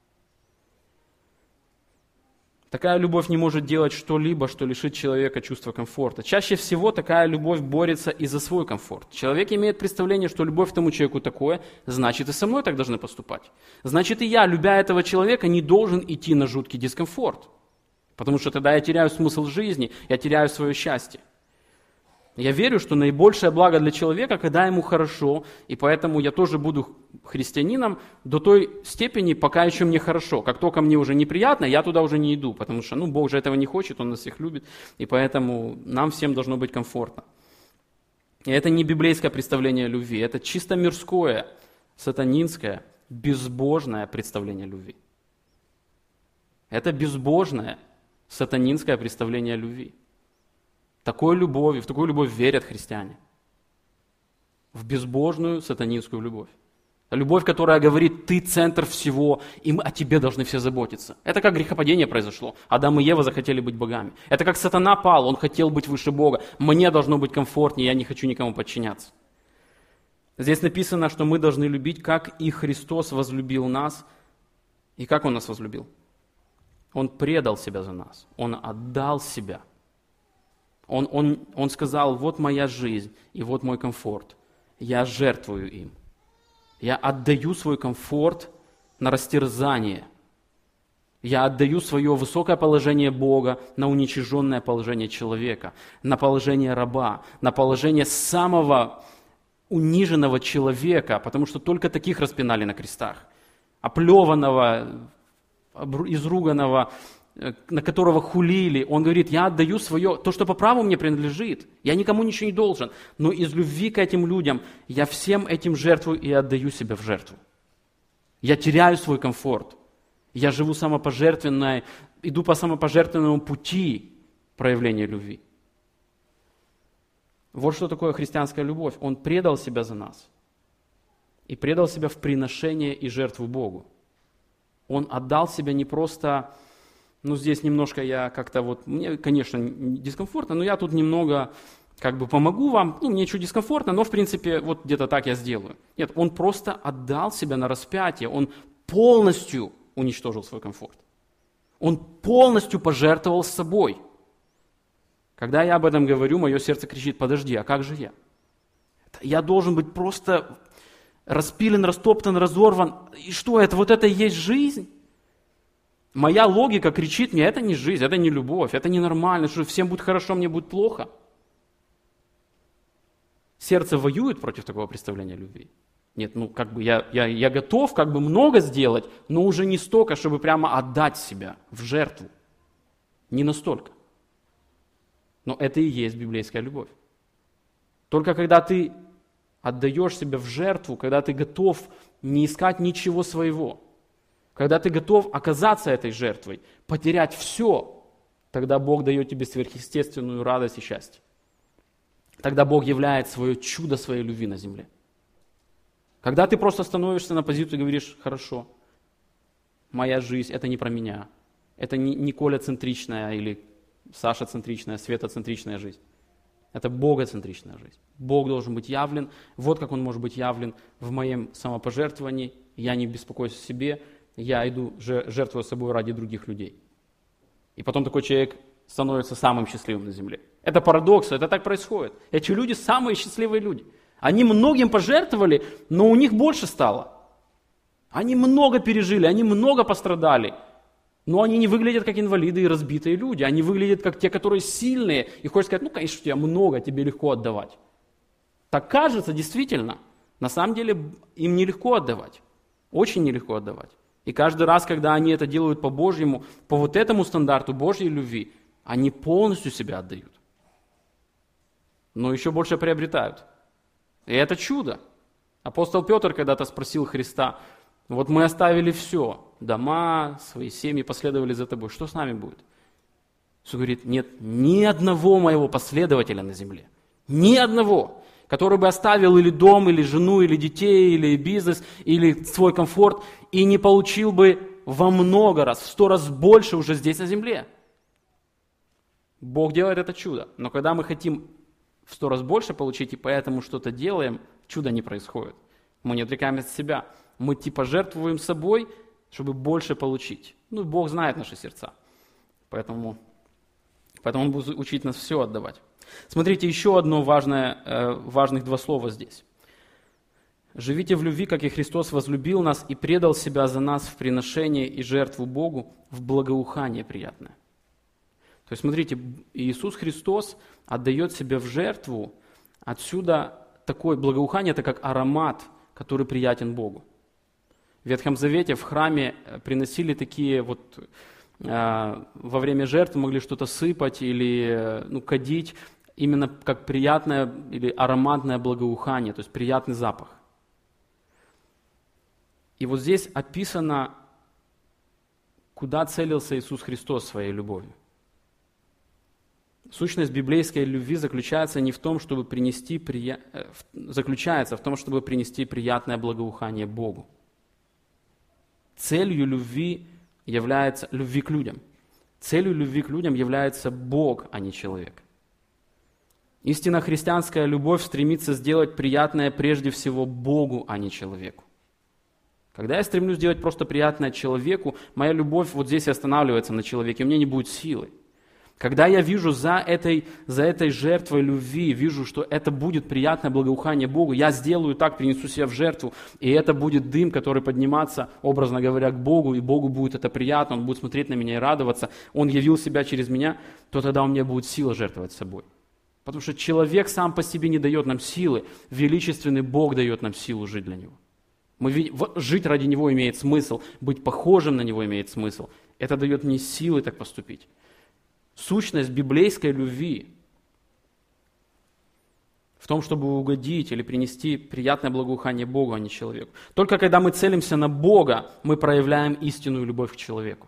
Такая любовь не может делать что-либо, что лишит человека чувства комфорта. Чаще всего такая любовь борется и за свой комфорт. Человек имеет представление, что любовь к тому человеку такое, значит и со мной так должны поступать. Значит и я, любя этого человека, не должен идти на жуткий дискомфорт. Потому что тогда я теряю смысл жизни, я теряю свое счастье. Я верю, что наибольшее благо для человека, когда ему хорошо, и поэтому я тоже буду христианином до той степени, пока еще мне хорошо. Как только мне уже неприятно, я туда уже не иду, потому что ну, Бог же этого не хочет, Он нас всех любит, и поэтому нам всем должно быть комфортно. И это не библейское представление о любви, это чисто мирское, сатанинское, безбожное представление о любви. Это безбожное, сатанинское представление о любви. Такой любовью, в такую любовь верят христиане. В безбожную сатанинскую любовь. Любовь, которая говорит, ты центр всего, и мы о тебе должны все заботиться. Это как грехопадение произошло. Адам и Ева захотели быть богами. Это как сатана пал, он хотел быть выше Бога. Мне должно быть комфортнее, я не хочу никому подчиняться. Здесь написано, что мы должны любить, как и Христос возлюбил нас. И как Он нас возлюбил? Он предал себя за нас. Он отдал себя. Он, он, он сказал, вот моя жизнь и вот мой комфорт. Я жертвую им. Я отдаю свой комфорт на растерзание. Я отдаю свое высокое положение Бога на уничиженное положение человека, на положение раба, на положение самого униженного человека, потому что только таких распинали на крестах. Оплеванного, изруганного, на которого хулили, он говорит, я отдаю свое, то, что по праву мне принадлежит, я никому ничего не должен, но из любви к этим людям я всем этим жертвую и отдаю себя в жертву. Я теряю свой комфорт, я живу самопожертвенно, иду по самопожертвенному пути проявления любви. Вот что такое христианская любовь. Он предал себя за нас и предал себя в приношение и жертву Богу. Он отдал себя не просто... Ну, здесь немножко я как-то вот, мне, конечно, дискомфортно, но я тут немного как бы помогу вам, ну, мне чуть дискомфортно, но, в принципе, вот где-то так я сделаю. Нет, он просто отдал себя на распятие, он полностью уничтожил свой комфорт. Он полностью пожертвовал собой. Когда я об этом говорю, мое сердце кричит, подожди, а как же я? Я должен быть просто распилен, растоптан, разорван. И что это? Вот это и есть жизнь? Моя логика кричит мне, это не жизнь, это не любовь, это ненормально, что всем будет хорошо, мне будет плохо. Сердце воюет против такого представления любви. Нет, ну как бы я, я, я готов как бы много сделать, но уже не столько, чтобы прямо отдать себя в жертву. Не настолько. Но это и есть библейская любовь. Только когда ты отдаешь себя в жертву, когда ты готов не искать ничего своего, когда ты готов оказаться этой жертвой, потерять все, тогда Бог дает тебе сверхъестественную радость и счастье. Тогда Бог являет свое чудо своей любви на земле. Когда ты просто становишься на позицию и говоришь, хорошо, моя жизнь, это не про меня, это не, не Коля-центричная или Саша-центричная, Света-центричная жизнь. Это Бога-центричная жизнь. Бог должен быть явлен, вот как Он может быть явлен в моем самопожертвовании, я не беспокоюсь о себе, я иду, жертвую собой ради других людей. И потом такой человек становится самым счастливым на земле. Это парадокс, это так происходит. Эти люди самые счастливые люди. Они многим пожертвовали, но у них больше стало. Они много пережили, они много пострадали. Но они не выглядят как инвалиды и разбитые люди. Они выглядят как те, которые сильные. И хочешь сказать, ну, конечно, у тебя много, тебе легко отдавать. Так кажется, действительно. На самом деле им нелегко отдавать. Очень нелегко отдавать. И каждый раз, когда они это делают по-божьему, по вот этому стандарту Божьей любви, они полностью себя отдают. Но еще больше приобретают. И это чудо. Апостол Петр когда-то спросил Христа, вот мы оставили все, дома, свои семьи, последовали за тобой, что с нами будет? Иисус говорит, нет ни одного моего последователя на земле, ни одного, который бы оставил или дом, или жену, или детей, или бизнес, или свой комфорт, и не получил бы во много раз, в сто раз больше уже здесь на земле. Бог делает это чудо. Но когда мы хотим в сто раз больше получить, и поэтому что-то делаем, чудо не происходит. Мы не отрекаемся от себя. Мы типа жертвуем собой, чтобы больше получить. Ну, Бог знает наши сердца. Поэтому, поэтому Он будет учить нас все отдавать. Смотрите, еще одно важное, э, важных два слова здесь. «Живите в любви, как и Христос возлюбил нас и предал себя за нас в приношение и жертву Богу в благоухание приятное». То есть, смотрите, Иисус Христос отдает себя в жертву. Отсюда такое благоухание, это как аромат, который приятен Богу. В Ветхом Завете в храме приносили такие вот, э, во время жертвы могли что-то сыпать или ну, кадить, именно как приятное или ароматное благоухание, то есть приятный запах. И вот здесь описано, куда целился Иисус Христос своей любовью. Сущность библейской любви заключается не в том, чтобы принести прия... заключается в том, чтобы принести приятное благоухание Богу. Целью любви является любви к людям. Целью любви к людям является Бог, а не человек. Истинно христианская любовь стремится сделать приятное прежде всего Богу, а не человеку. Когда я стремлюсь сделать просто приятное человеку, моя любовь вот здесь и останавливается на человеке, у меня не будет силы. Когда я вижу за этой, за этой жертвой любви, вижу, что это будет приятное благоухание Богу, я сделаю так, принесу себя в жертву, и это будет дым, который подниматься, образно говоря, к Богу, и Богу будет это приятно, Он будет смотреть на меня и радоваться, Он явил себя через меня, то тогда у меня будет сила жертвовать собой. Потому что человек сам по себе не дает нам силы, величественный Бог дает нам силу жить для Него. Мы видим, жить ради Него имеет смысл, быть похожим на Него имеет смысл. Это дает мне силы так поступить. Сущность библейской любви в том, чтобы угодить или принести приятное благоухание Богу, а не человеку. Только когда мы целимся на Бога, мы проявляем истинную любовь к человеку.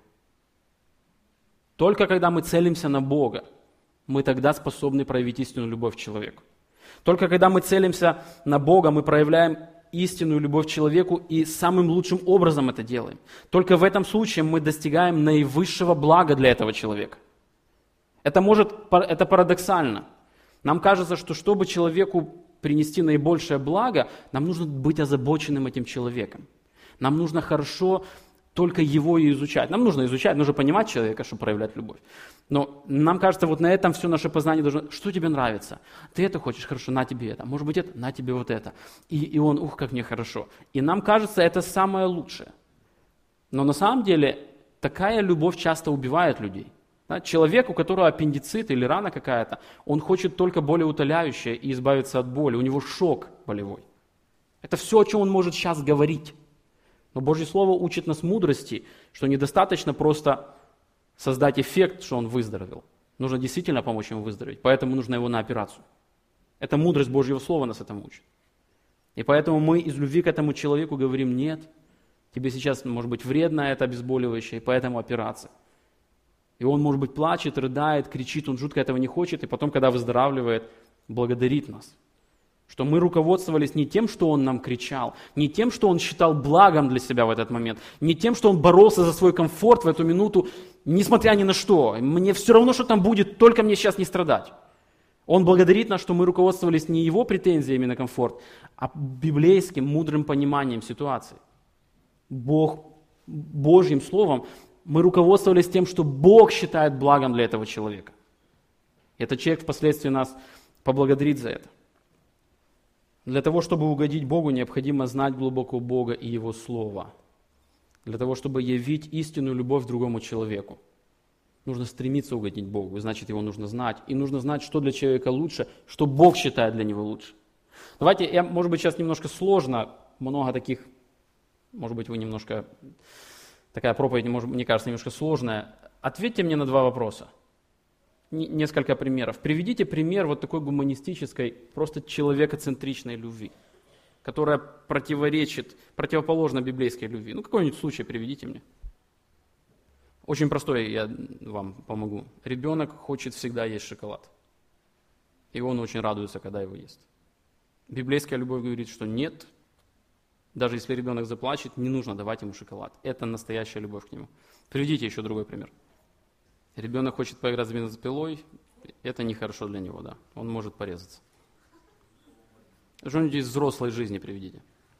Только когда мы целимся на Бога, мы тогда способны проявить истинную любовь к человеку. Только когда мы целимся на Бога, мы проявляем истинную любовь к человеку и самым лучшим образом это делаем. Только в этом случае мы достигаем наивысшего блага для этого человека. Это может, это парадоксально. Нам кажется, что чтобы человеку принести наибольшее благо, нам нужно быть озабоченным этим человеком. Нам нужно хорошо только его и изучать. Нам нужно изучать, нужно понимать человека, чтобы проявлять любовь. Но нам кажется, вот на этом все наше познание должно... Что тебе нравится? Ты это хочешь? Хорошо, на тебе это. Может быть, это? На тебе вот это. И, и он, ух, как мне хорошо. И нам кажется, это самое лучшее. Но на самом деле такая любовь часто убивает людей. Да? Человек, у которого аппендицит или рана какая-то, он хочет только более утоляющее и избавиться от боли. У него шок болевой. Это все, о чем он может сейчас говорить. Но Божье Слово учит нас мудрости, что недостаточно просто создать эффект, что он выздоровел. Нужно действительно помочь ему выздороветь, поэтому нужно его на операцию. Это мудрость Божьего Слова нас этому учит. И поэтому мы из любви к этому человеку говорим: нет, тебе сейчас может быть вредно это обезболивающее, и поэтому операция. И он, может быть, плачет, рыдает, кричит, он жутко этого не хочет, и потом, когда выздоравливает, благодарит нас. Что мы руководствовались не тем, что он нам кричал, не тем, что он считал благом для себя в этот момент, не тем, что он боролся за свой комфорт в эту минуту, несмотря ни на что. Мне все равно, что там будет, только мне сейчас не страдать. Он благодарит нас, что мы руководствовались не его претензиями на комфорт, а библейским мудрым пониманием ситуации. Бог, Божьим Словом мы руководствовались тем, что Бог считает благом для этого человека. Этот человек впоследствии нас поблагодарит за это. Для того, чтобы угодить Богу, необходимо знать глубоко Бога и Его Слово. Для того, чтобы явить истинную любовь другому человеку. Нужно стремиться угодить Богу, значит, Его нужно знать. И нужно знать, что для человека лучше, что Бог считает для него лучше. Давайте, я, может быть, сейчас немножко сложно, много таких, может быть, вы немножко, такая проповедь, может, мне кажется, немножко сложная. Ответьте мне на два вопроса. Несколько примеров. Приведите пример вот такой гуманистической, просто человекоцентричной любви, которая противоречит, противоположна библейской любви. Ну, какой-нибудь случай приведите мне. Очень простой, я вам помогу. Ребенок хочет всегда есть шоколад. И он очень радуется, когда его ест. Библейская любовь говорит, что нет, даже если ребенок заплачет, не нужно давать ему шоколад. Это настоящая любовь к нему. Приведите еще другой пример. Ребенок хочет поиграть с бензопилой, это нехорошо для него, да, он может порезаться. Что-нибудь из взрослой жизни приведите.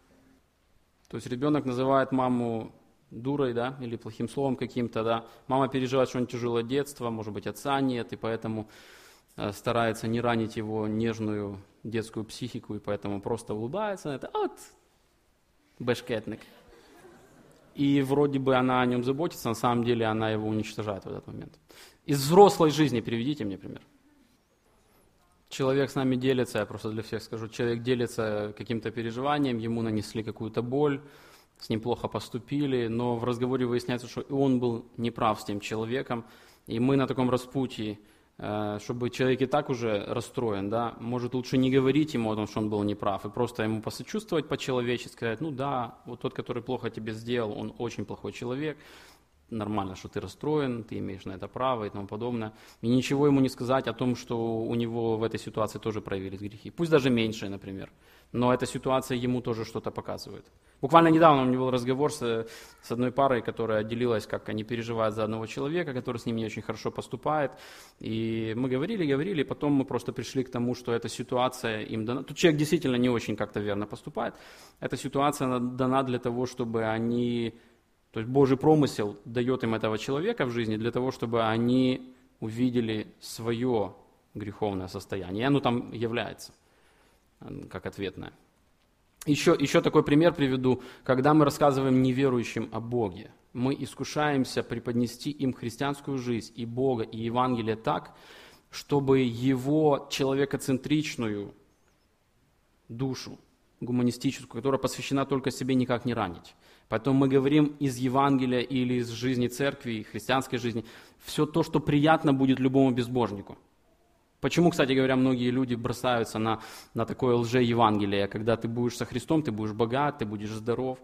То есть ребенок называет маму дурой, да, или плохим словом каким-то, да. Мама переживает, что он тяжелое детство, может быть, отца нет, и поэтому старается не ранить его нежную детскую психику, и поэтому просто улыбается на это. Вот, бешкетник. И вроде бы она о нем заботится, на самом деле она его уничтожает в этот момент. Из взрослой жизни приведите мне пример. Человек с нами делится, я просто для всех скажу, человек делится каким-то переживанием, ему нанесли какую-то боль, с ним плохо поступили, но в разговоре выясняется, что и он был неправ с тем человеком, и мы на таком распутье, чтобы человек и так уже расстроен, да, может лучше не говорить ему о том, что он был неправ, и просто ему посочувствовать по-человечески, сказать: ну да, вот тот, который плохо тебе сделал, он очень плохой человек, нормально, что ты расстроен, ты имеешь на это право и тому подобное. И ничего ему не сказать о том, что у него в этой ситуации тоже проявились грехи, пусть даже меньшие, например, но эта ситуация ему тоже что-то показывает. Буквально недавно у меня был разговор с, с одной парой, которая делилась, как они переживают за одного человека, который с ним не очень хорошо поступает. И мы говорили, говорили, и потом мы просто пришли к тому, что эта ситуация им дана. Тут человек действительно не очень как-то верно поступает. Эта ситуация дана для того, чтобы они... То есть Божий промысел дает им этого человека в жизни для того, чтобы они увидели свое греховное состояние. И оно там является как ответное. Еще, еще такой пример приведу. Когда мы рассказываем неверующим о Боге, мы искушаемся преподнести им христианскую жизнь и Бога, и Евангелие так, чтобы его человекоцентричную душу гуманистическую, которая посвящена только себе, никак не ранить. Поэтому мы говорим из Евангелия или из жизни церкви, христианской жизни, все то, что приятно будет любому безбожнику. Почему, кстати говоря, многие люди бросаются на, на такое лже-евангелие, когда ты будешь со Христом, ты будешь богат, ты будешь здоров.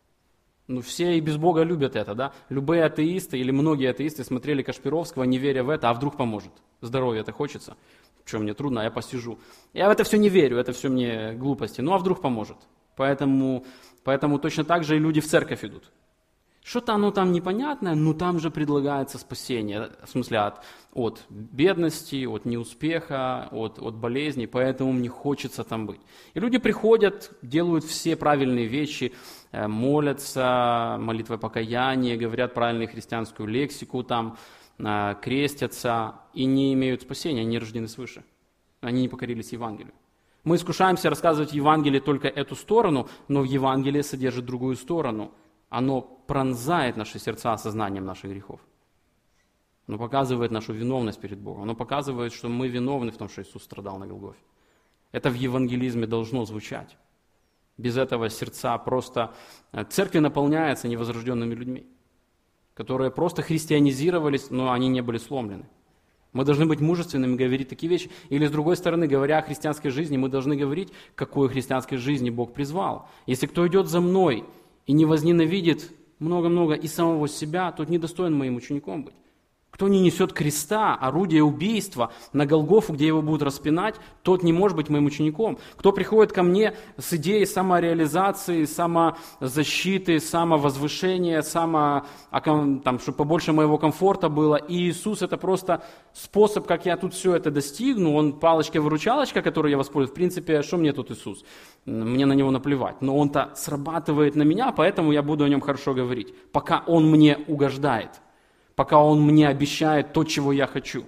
Ну, все и без Бога любят это, да? Любые атеисты или многие атеисты смотрели Кашпировского, не веря в это, а вдруг поможет. Здоровье-то хочется. Что, мне трудно, а я посижу. Я в это все не верю, это все мне глупости. Ну, а вдруг поможет. Поэтому, поэтому точно так же и люди в церковь идут. Что-то оно там непонятное, но там же предлагается спасение. В смысле, от, от бедности, от неуспеха, от, от болезней, поэтому мне хочется там быть. И люди приходят, делают все правильные вещи, молятся, молитвой покаяния, говорят правильную христианскую лексику, там, крестятся и не имеют спасения, они рождены свыше. Они не покорились Евангелию. Мы искушаемся рассказывать в Евангелии только эту сторону, но в Евангелии содержит другую сторону. Оно пронзает наши сердца осознанием наших грехов. Оно показывает нашу виновность перед Богом. Оно показывает, что мы виновны в том, что Иисус страдал на Голгофе. Это в евангелизме должно звучать. Без этого сердца просто... Церковь наполняется невозрожденными людьми, которые просто христианизировались, но они не были сломлены. Мы должны быть мужественными, говорить такие вещи. Или, с другой стороны, говоря о христианской жизни, мы должны говорить, к какой христианской жизни Бог призвал. Если кто идет за мной и не возненавидит много-много и самого себя, тот недостоин моим учеником быть. Кто не несет креста, орудие убийства на Голгофу, где его будут распинать, тот не может быть моим учеником. Кто приходит ко мне с идеей самореализации, самозащиты, самовозвышения, само, там, чтобы побольше моего комфорта было, и Иисус это просто способ, как я тут все это достигну, он палочка-выручалочка, которой я воспользуюсь. В принципе, что мне тут Иисус? Мне на него наплевать. Но он-то срабатывает на меня, поэтому я буду о нем хорошо говорить, пока он мне угождает. Пока он мне обещает то, чего я хочу.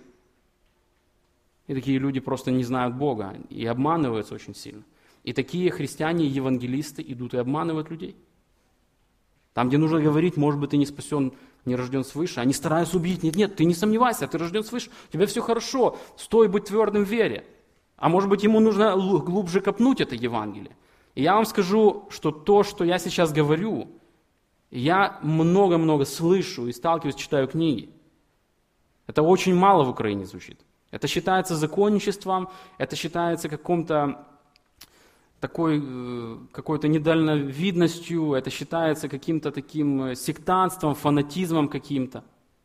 И такие люди просто не знают Бога и обманываются очень сильно. И такие христиане, евангелисты идут и обманывают людей. Там, где нужно говорить, может быть, ты не спасен, не рожден свыше, они стараются убедить, нет, нет, ты не сомневайся, ты рожден свыше, у тебя все хорошо, стой, будь твердым в вере. А может быть, ему нужно глубже копнуть это Евангелие. И я вам скажу, что то, что я сейчас говорю, я много-много слышу и сталкиваюсь, читаю книги. Это очень мало в Украине звучит. Это считается законничеством, это считается каком-то такой, какой-то недальновидностью, это считается каким-то таким сектантством, фанатизмом каким-то.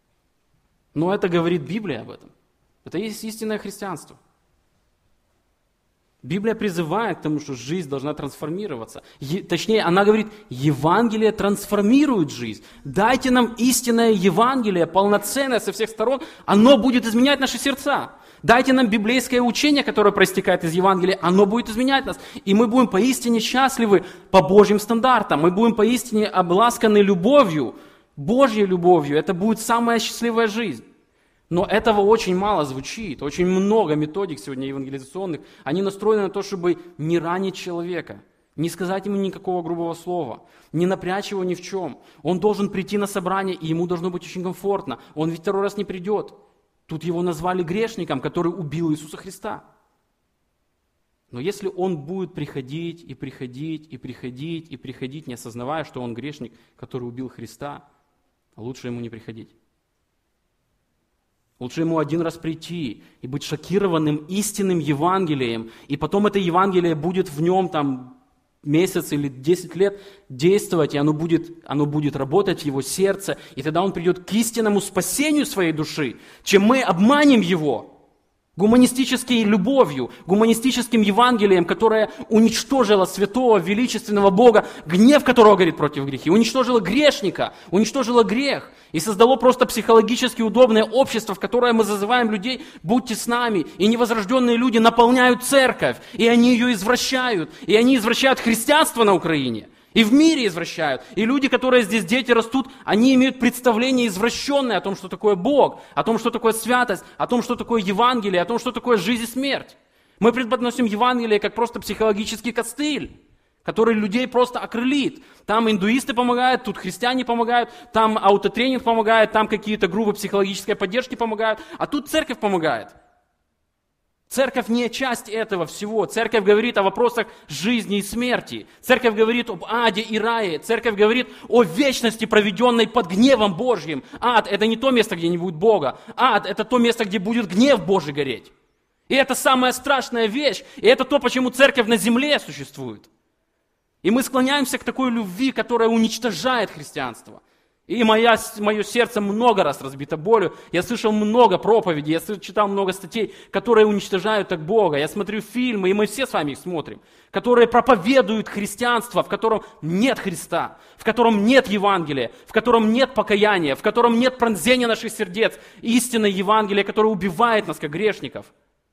Но это говорит Библия об этом. Это есть истинное христианство. Библия призывает к тому, что жизнь должна трансформироваться. Е, точнее, она говорит, Евангелие трансформирует жизнь. Дайте нам истинное Евангелие, полноценное со всех сторон, оно будет изменять наши сердца. Дайте нам библейское учение, которое проистекает из Евангелия, оно будет изменять нас. И мы будем поистине счастливы по Божьим стандартам. Мы будем поистине обласканы любовью, Божьей любовью. Это будет самая счастливая жизнь. Но этого очень мало звучит, очень много методик сегодня евангелизационных, они настроены на то, чтобы не ранить человека, не сказать ему никакого грубого слова, не напрячь его ни в чем. Он должен прийти на собрание, и ему должно быть очень комфортно. Он ведь второй раз не придет. Тут его назвали грешником, который убил Иисуса Христа. Но если он будет приходить и приходить и приходить и приходить, не осознавая, что он грешник, который убил Христа, лучше ему не приходить. Лучше ему один раз прийти и быть шокированным истинным Евангелием, и потом это Евангелие будет в нем там месяц или десять лет действовать, и оно будет, оно будет работать в его сердце, и тогда он придет к истинному спасению своей души, чем мы обманем его гуманистической любовью, гуманистическим Евангелием, которое уничтожило святого, величественного Бога, гнев которого горит против грехи, уничтожило грешника, уничтожило грех и создало просто психологически удобное общество, в которое мы зазываем людей, будьте с нами, и невозрожденные люди наполняют церковь, и они ее извращают, и они извращают христианство на Украине. И в мире извращают. И люди, которые здесь, дети растут, они имеют представление извращенное о том, что такое Бог, о том, что такое святость, о том, что такое Евангелие, о том, что такое жизнь и смерть. Мы преподносим Евангелие как просто психологический костыль, который людей просто окрылит. Там индуисты помогают, тут христиане помогают, там аутотренинг помогает, там какие-то группы психологической поддержки помогают, а тут церковь помогает. Церковь не часть этого всего. Церковь говорит о вопросах жизни и смерти. Церковь говорит об аде и рае. Церковь говорит о вечности, проведенной под гневом Божьим. Ад – это не то место, где не будет Бога. Ад – это то место, где будет гнев Божий гореть. И это самая страшная вещь. И это то, почему церковь на земле существует. И мы склоняемся к такой любви, которая уничтожает христианство. И моя, мое сердце много раз разбито болью. Я слышал много проповедей, я читал много статей, которые уничтожают так Бога. Я смотрю фильмы, и мы все с вами их смотрим, которые проповедуют христианство, в котором нет Христа, в котором нет Евангелия, в котором нет покаяния, в котором нет пронзения наших сердец, истинное Евангелие, которое убивает нас, как грешников.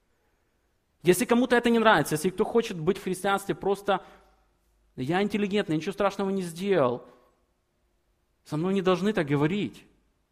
Если кому-то это не нравится, если кто хочет быть в христианстве, просто я интеллигентный, ничего страшного не сделал, со мной не должны так говорить.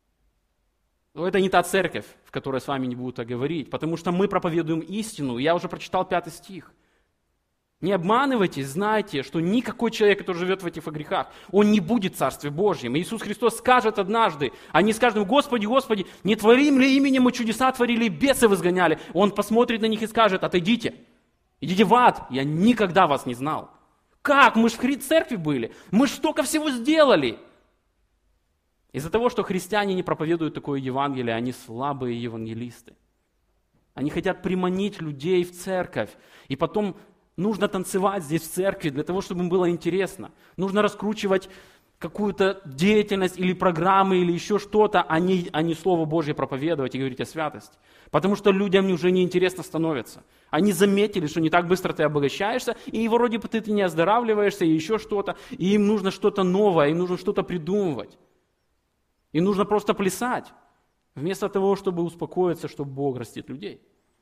Но это не та церковь, в которой с вами не будут так говорить, потому что мы проповедуем истину. Я уже прочитал пятый стих. Не обманывайтесь, знайте, что никакой человек, который живет в этих грехах, он не будет в Царстве Божьем. Иисус Христос скажет однажды, они скажут: Господи, Господи, не творим ли именем мы чудеса творили, бесов изгоняли? Он посмотрит на них и скажет: отойдите, идите в ад, я никогда вас не знал. Как? Мы же в церкви были, мы же столько всего сделали. Из-за того, что христиане не проповедуют такое Евангелие, они слабые евангелисты. Они хотят приманить людей в церковь. И потом нужно танцевать здесь в церкви для того, чтобы им было интересно. Нужно раскручивать какую-то деятельность или программы, или еще что-то, а не, а не Слово Божье проповедовать и говорить о святости. Потому что людям уже неинтересно становится. Они заметили, что не так быстро ты обогащаешься, и вроде бы ты не оздоравливаешься, и еще что-то, и им нужно что-то новое, им нужно что-то придумывать. И нужно просто плясать, вместо того, чтобы успокоиться, что Бог растит людей.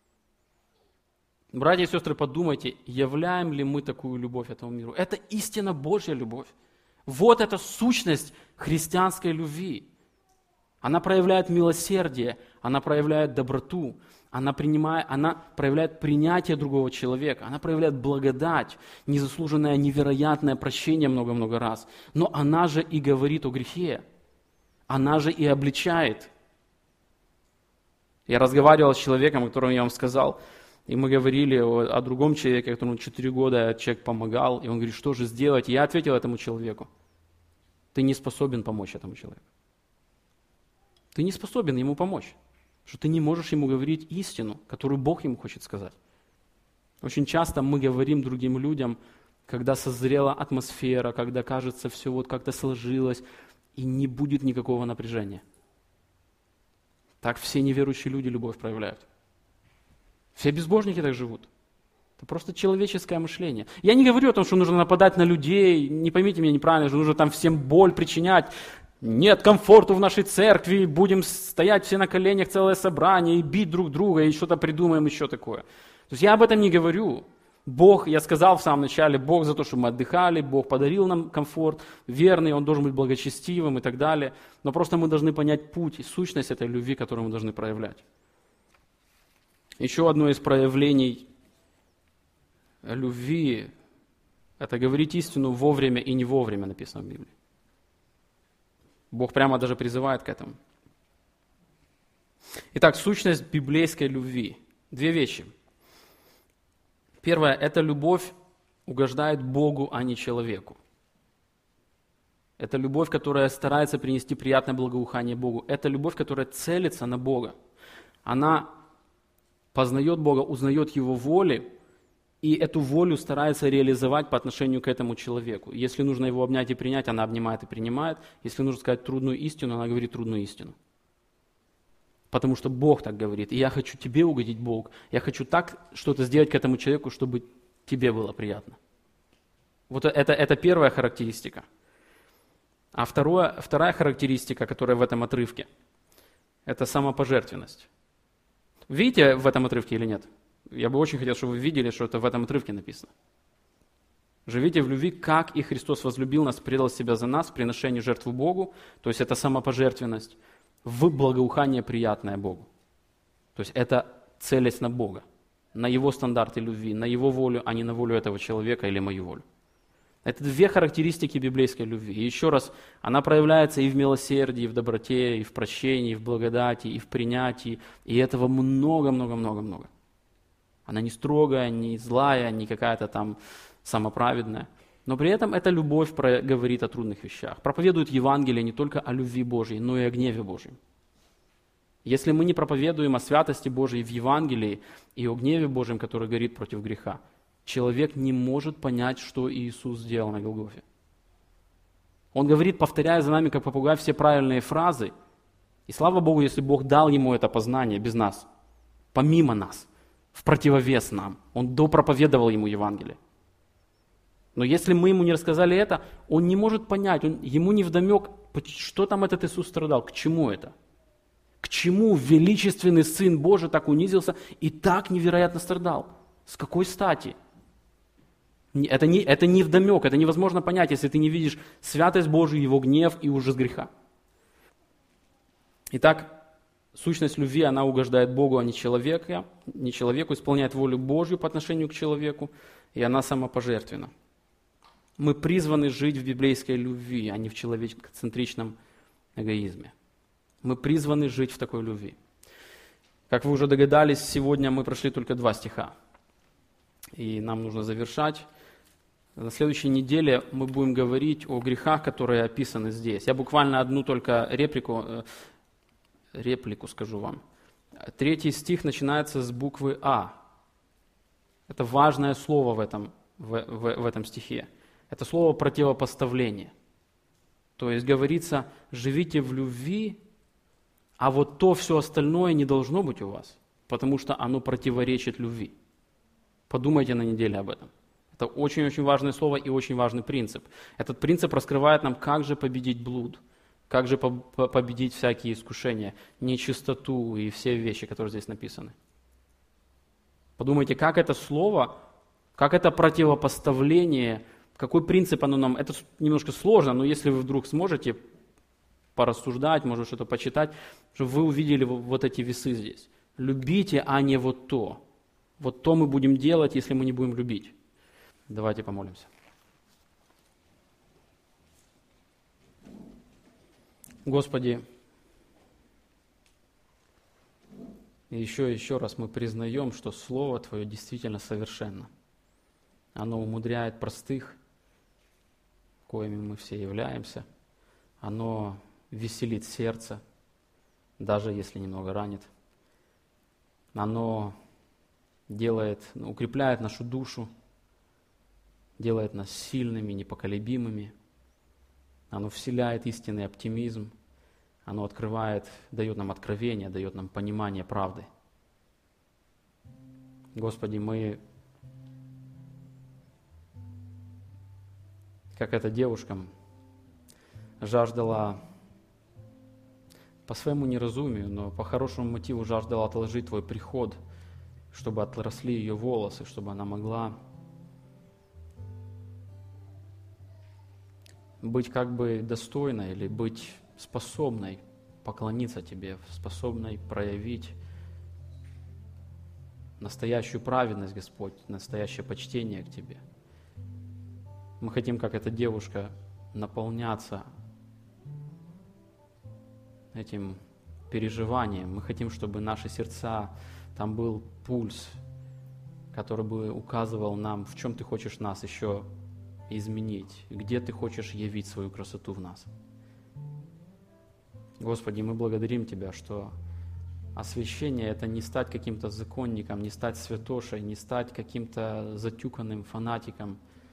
Братья и сестры, подумайте, являем ли мы такую любовь этому миру? Это истинно Божья любовь. Вот эта сущность христианской любви. Она проявляет милосердие, она проявляет доброту, она, принимает, она проявляет принятие другого человека, она проявляет благодать, незаслуженное невероятное прощение много-много раз. Но она же и говорит о грехе. Она же и обличает. Я разговаривал с человеком, которому я вам сказал, и мы говорили о, о другом человеке, которому четыре года человек помогал, и он говорит: что же сделать? И я ответил этому человеку: ты не способен помочь этому человеку. Ты не способен ему помочь, что ты не можешь ему говорить истину, которую Бог ему хочет сказать. Очень часто мы говорим другим людям, когда созрела атмосфера, когда кажется все вот как-то сложилось, и не будет никакого напряжения. Так все неверующие люди любовь проявляют. Все безбожники так живут. Это просто человеческое мышление. Я не говорю о том, что нужно нападать на людей, не поймите меня неправильно, что нужно там всем боль причинять. Нет комфорту в нашей церкви, будем стоять все на коленях, целое собрание, и бить друг друга, и что-то придумаем еще такое. То есть я об этом не говорю. Бог, я сказал в самом начале, Бог за то, чтобы мы отдыхали, Бог подарил нам комфорт, верный, Он должен быть благочестивым и так далее. Но просто мы должны понять путь и сущность этой любви, которую мы должны проявлять. Еще одно из проявлений любви – это говорить истину вовремя и не вовремя, написано в Библии. Бог прямо даже призывает к этому. Итак, сущность библейской любви. Две вещи. Первое – это любовь угождает Богу, а не человеку. Это любовь, которая старается принести приятное благоухание Богу. Это любовь, которая целится на Бога. Она познает Бога, узнает Его воли, и эту волю старается реализовать по отношению к этому человеку. Если нужно его обнять и принять, она обнимает и принимает. Если нужно сказать трудную истину, она говорит трудную истину. Потому что Бог так говорит. И я хочу тебе угодить, Бог. Я хочу так что-то сделать к этому человеку, чтобы тебе было приятно. Вот это, это первая характеристика. А второе, вторая характеристика, которая в этом отрывке, это самопожертвенность. Видите в этом отрывке или нет? Я бы очень хотел, чтобы вы видели, что это в этом отрывке написано. Живите в любви, как и Христос возлюбил нас, предал себя за нас в приношении жертвы Богу. То есть это самопожертвенность. В благоухание приятное Богу. То есть это целясь на Бога, на Его стандарты любви, на Его волю, а не на волю этого человека или мою волю. Это две характеристики библейской любви. И еще раз, она проявляется и в милосердии, и в доброте, и в прощении, и в благодати, и в принятии. И этого много-много-много-много. Она не строгая, не злая, не какая-то там самоправедная. Но при этом эта любовь говорит о трудных вещах. Проповедует Евангелие не только о любви Божьей, но и о гневе Божьем. Если мы не проповедуем о святости Божьей в Евангелии и о гневе Божьем, который горит против греха, человек не может понять, что Иисус сделал на Голгофе. Он говорит, повторяя за нами, как попугай, все правильные фразы. И слава Богу, если Бог дал ему это познание без нас, помимо нас, в противовес нам. Он допроповедовал ему Евангелие. Но если мы ему не рассказали это, он не может понять, он, ему не вдомек, что там этот Иисус страдал, к чему это. К чему величественный Сын Божий так унизился и так невероятно страдал? С какой стати? Это не, это не вдомек, это невозможно понять, если ты не видишь святость Божию, Его гнев и ужас греха. Итак, сущность любви, она угождает Богу, а не человеку, не человеку, исполняет волю Божью по отношению к человеку, и она самопожертвенна. Мы призваны жить в библейской любви, а не в человекоцентричном эгоизме. Мы призваны жить в такой любви. Как вы уже догадались, сегодня мы прошли только два стиха. И нам нужно завершать. На следующей неделе мы будем говорить о грехах, которые описаны здесь. Я буквально одну только реплику, реплику скажу вам. Третий стих начинается с буквы А. Это важное слово в этом, в, в, в этом стихе. Это слово противопоставление. То есть говорится, живите в любви, а вот то все остальное не должно быть у вас, потому что оно противоречит любви. Подумайте на неделе об этом. Это очень-очень важное слово и очень важный принцип. Этот принцип раскрывает нам, как же победить блуд, как же победить всякие искушения, нечистоту и все вещи, которые здесь написаны. Подумайте, как это слово, как это противопоставление, какой принцип оно нам... Это немножко сложно, но если вы вдруг сможете порассуждать, может что-то почитать, чтобы вы увидели вот эти весы здесь. Любите, а не вот то. Вот то мы будем делать, если мы не будем любить. Давайте помолимся. Господи, еще и еще раз мы признаем, что Слово Твое действительно совершенно. Оно умудряет простых, коими мы все являемся. Оно веселит сердце, даже если немного ранит. Оно делает, укрепляет нашу душу, делает нас сильными, непоколебимыми. Оно вселяет истинный оптимизм. Оно открывает, дает нам откровение, дает нам понимание правды. Господи, мы, как эта девушка, жаждала по своему неразумию, но по хорошему мотиву жаждала отложить Твой приход, чтобы отросли ее волосы, чтобы она могла быть как бы достойной или быть способной поклониться Тебе, способной проявить настоящую праведность, Господь, настоящее почтение к Тебе. Мы хотим, как эта девушка, наполняться этим переживанием. Мы хотим, чтобы наши сердца, там был пульс, который бы указывал нам, в чем Ты хочешь нас еще изменить, где Ты хочешь явить свою красоту в нас. Господи, мы благодарим Тебя, что освящение – это не стать каким-то законником, не стать святошей, не стать каким-то затюканным фанатиком.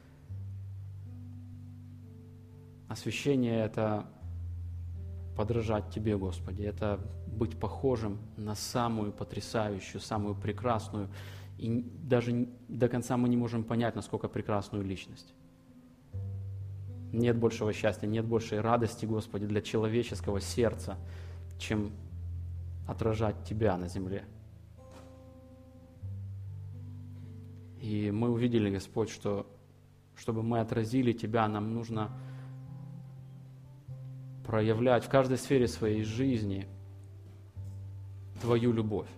Освящение – это подражать Тебе, Господи, это быть похожим на самую потрясающую, самую прекрасную, и даже до конца мы не можем понять, насколько прекрасную личность. Нет большего счастья, нет большей радости, Господи, для человеческого сердца, чем отражать Тебя на земле. И мы увидели, Господь, что чтобы мы отразили Тебя, нам нужно проявлять в каждой сфере своей жизни Твою любовь.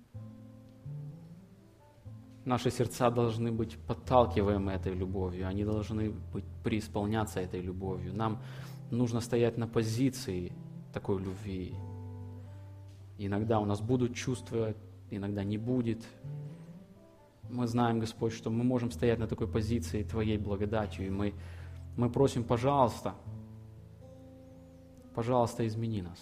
Наши сердца должны быть подталкиваемы этой любовью, они должны быть преисполняться этой любовью. Нам нужно стоять на позиции такой любви. Иногда у нас будут чувства, иногда не будет. Мы знаем, Господь, что мы можем стоять на такой позиции Твоей благодатью, и мы, мы просим, пожалуйста, пожалуйста, измени нас.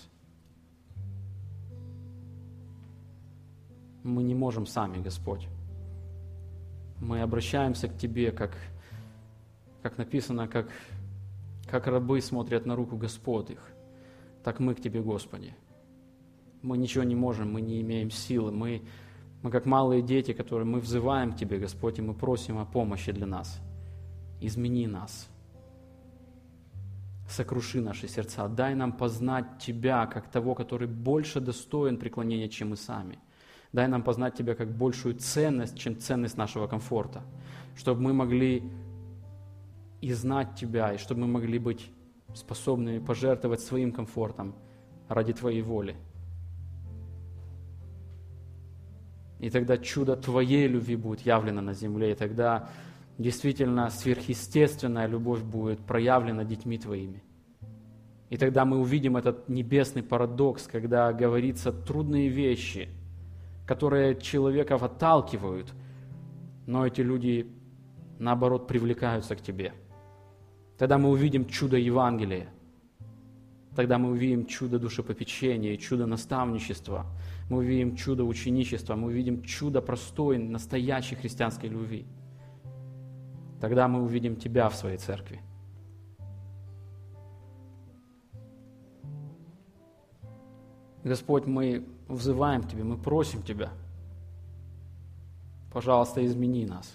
Мы не можем сами, Господь. Мы обращаемся к Тебе, как, как написано, как, как рабы смотрят на руку Господ их, так мы к Тебе, Господи. Мы ничего не можем, мы не имеем силы, мы, мы как малые дети, которые мы взываем к Тебе, Господь, и мы просим о помощи для нас. Измени нас. Сокруши наши сердца. Дай нам познать Тебя, как того, который больше достоин преклонения, чем мы сами. Дай нам познать Тебя как большую ценность, чем ценность нашего комфорта. Чтобы мы могли и знать Тебя, и чтобы мы могли быть способными пожертвовать своим комфортом ради Твоей воли. И тогда чудо Твоей любви будет явлено на земле, и тогда действительно сверхъестественная любовь будет проявлена детьми Твоими. И тогда мы увидим этот небесный парадокс, когда говорится трудные вещи, которые человеков отталкивают, но эти люди, наоборот, привлекаются к Тебе. Тогда мы увидим чудо Евангелия. Тогда мы увидим чудо душепопечения, чудо наставничества. Мы увидим чудо ученичества, мы увидим чудо простой, настоящей христианской любви. Тогда мы увидим Тебя в своей церкви. Господь, мы взываем к Тебе, мы просим Тебя, пожалуйста, измени нас.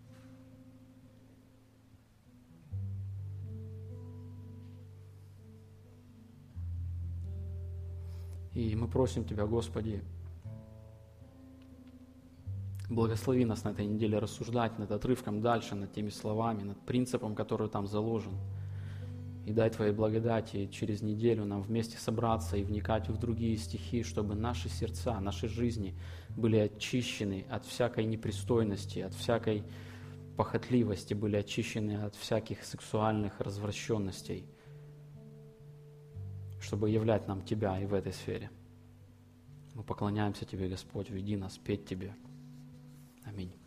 И мы просим Тебя, Господи, благослови нас на этой неделе рассуждать над отрывком дальше, над теми словами, над принципом, который там заложен. И дай Твоей благодати через неделю нам вместе собраться и вникать в другие стихи, чтобы наши сердца, наши жизни были очищены от всякой непристойности, от всякой похотливости, были очищены от всяких сексуальных развращенностей, чтобы являть нам Тебя и в этой сфере. Мы поклоняемся Тебе, Господь, веди нас петь Тебе. Аминь.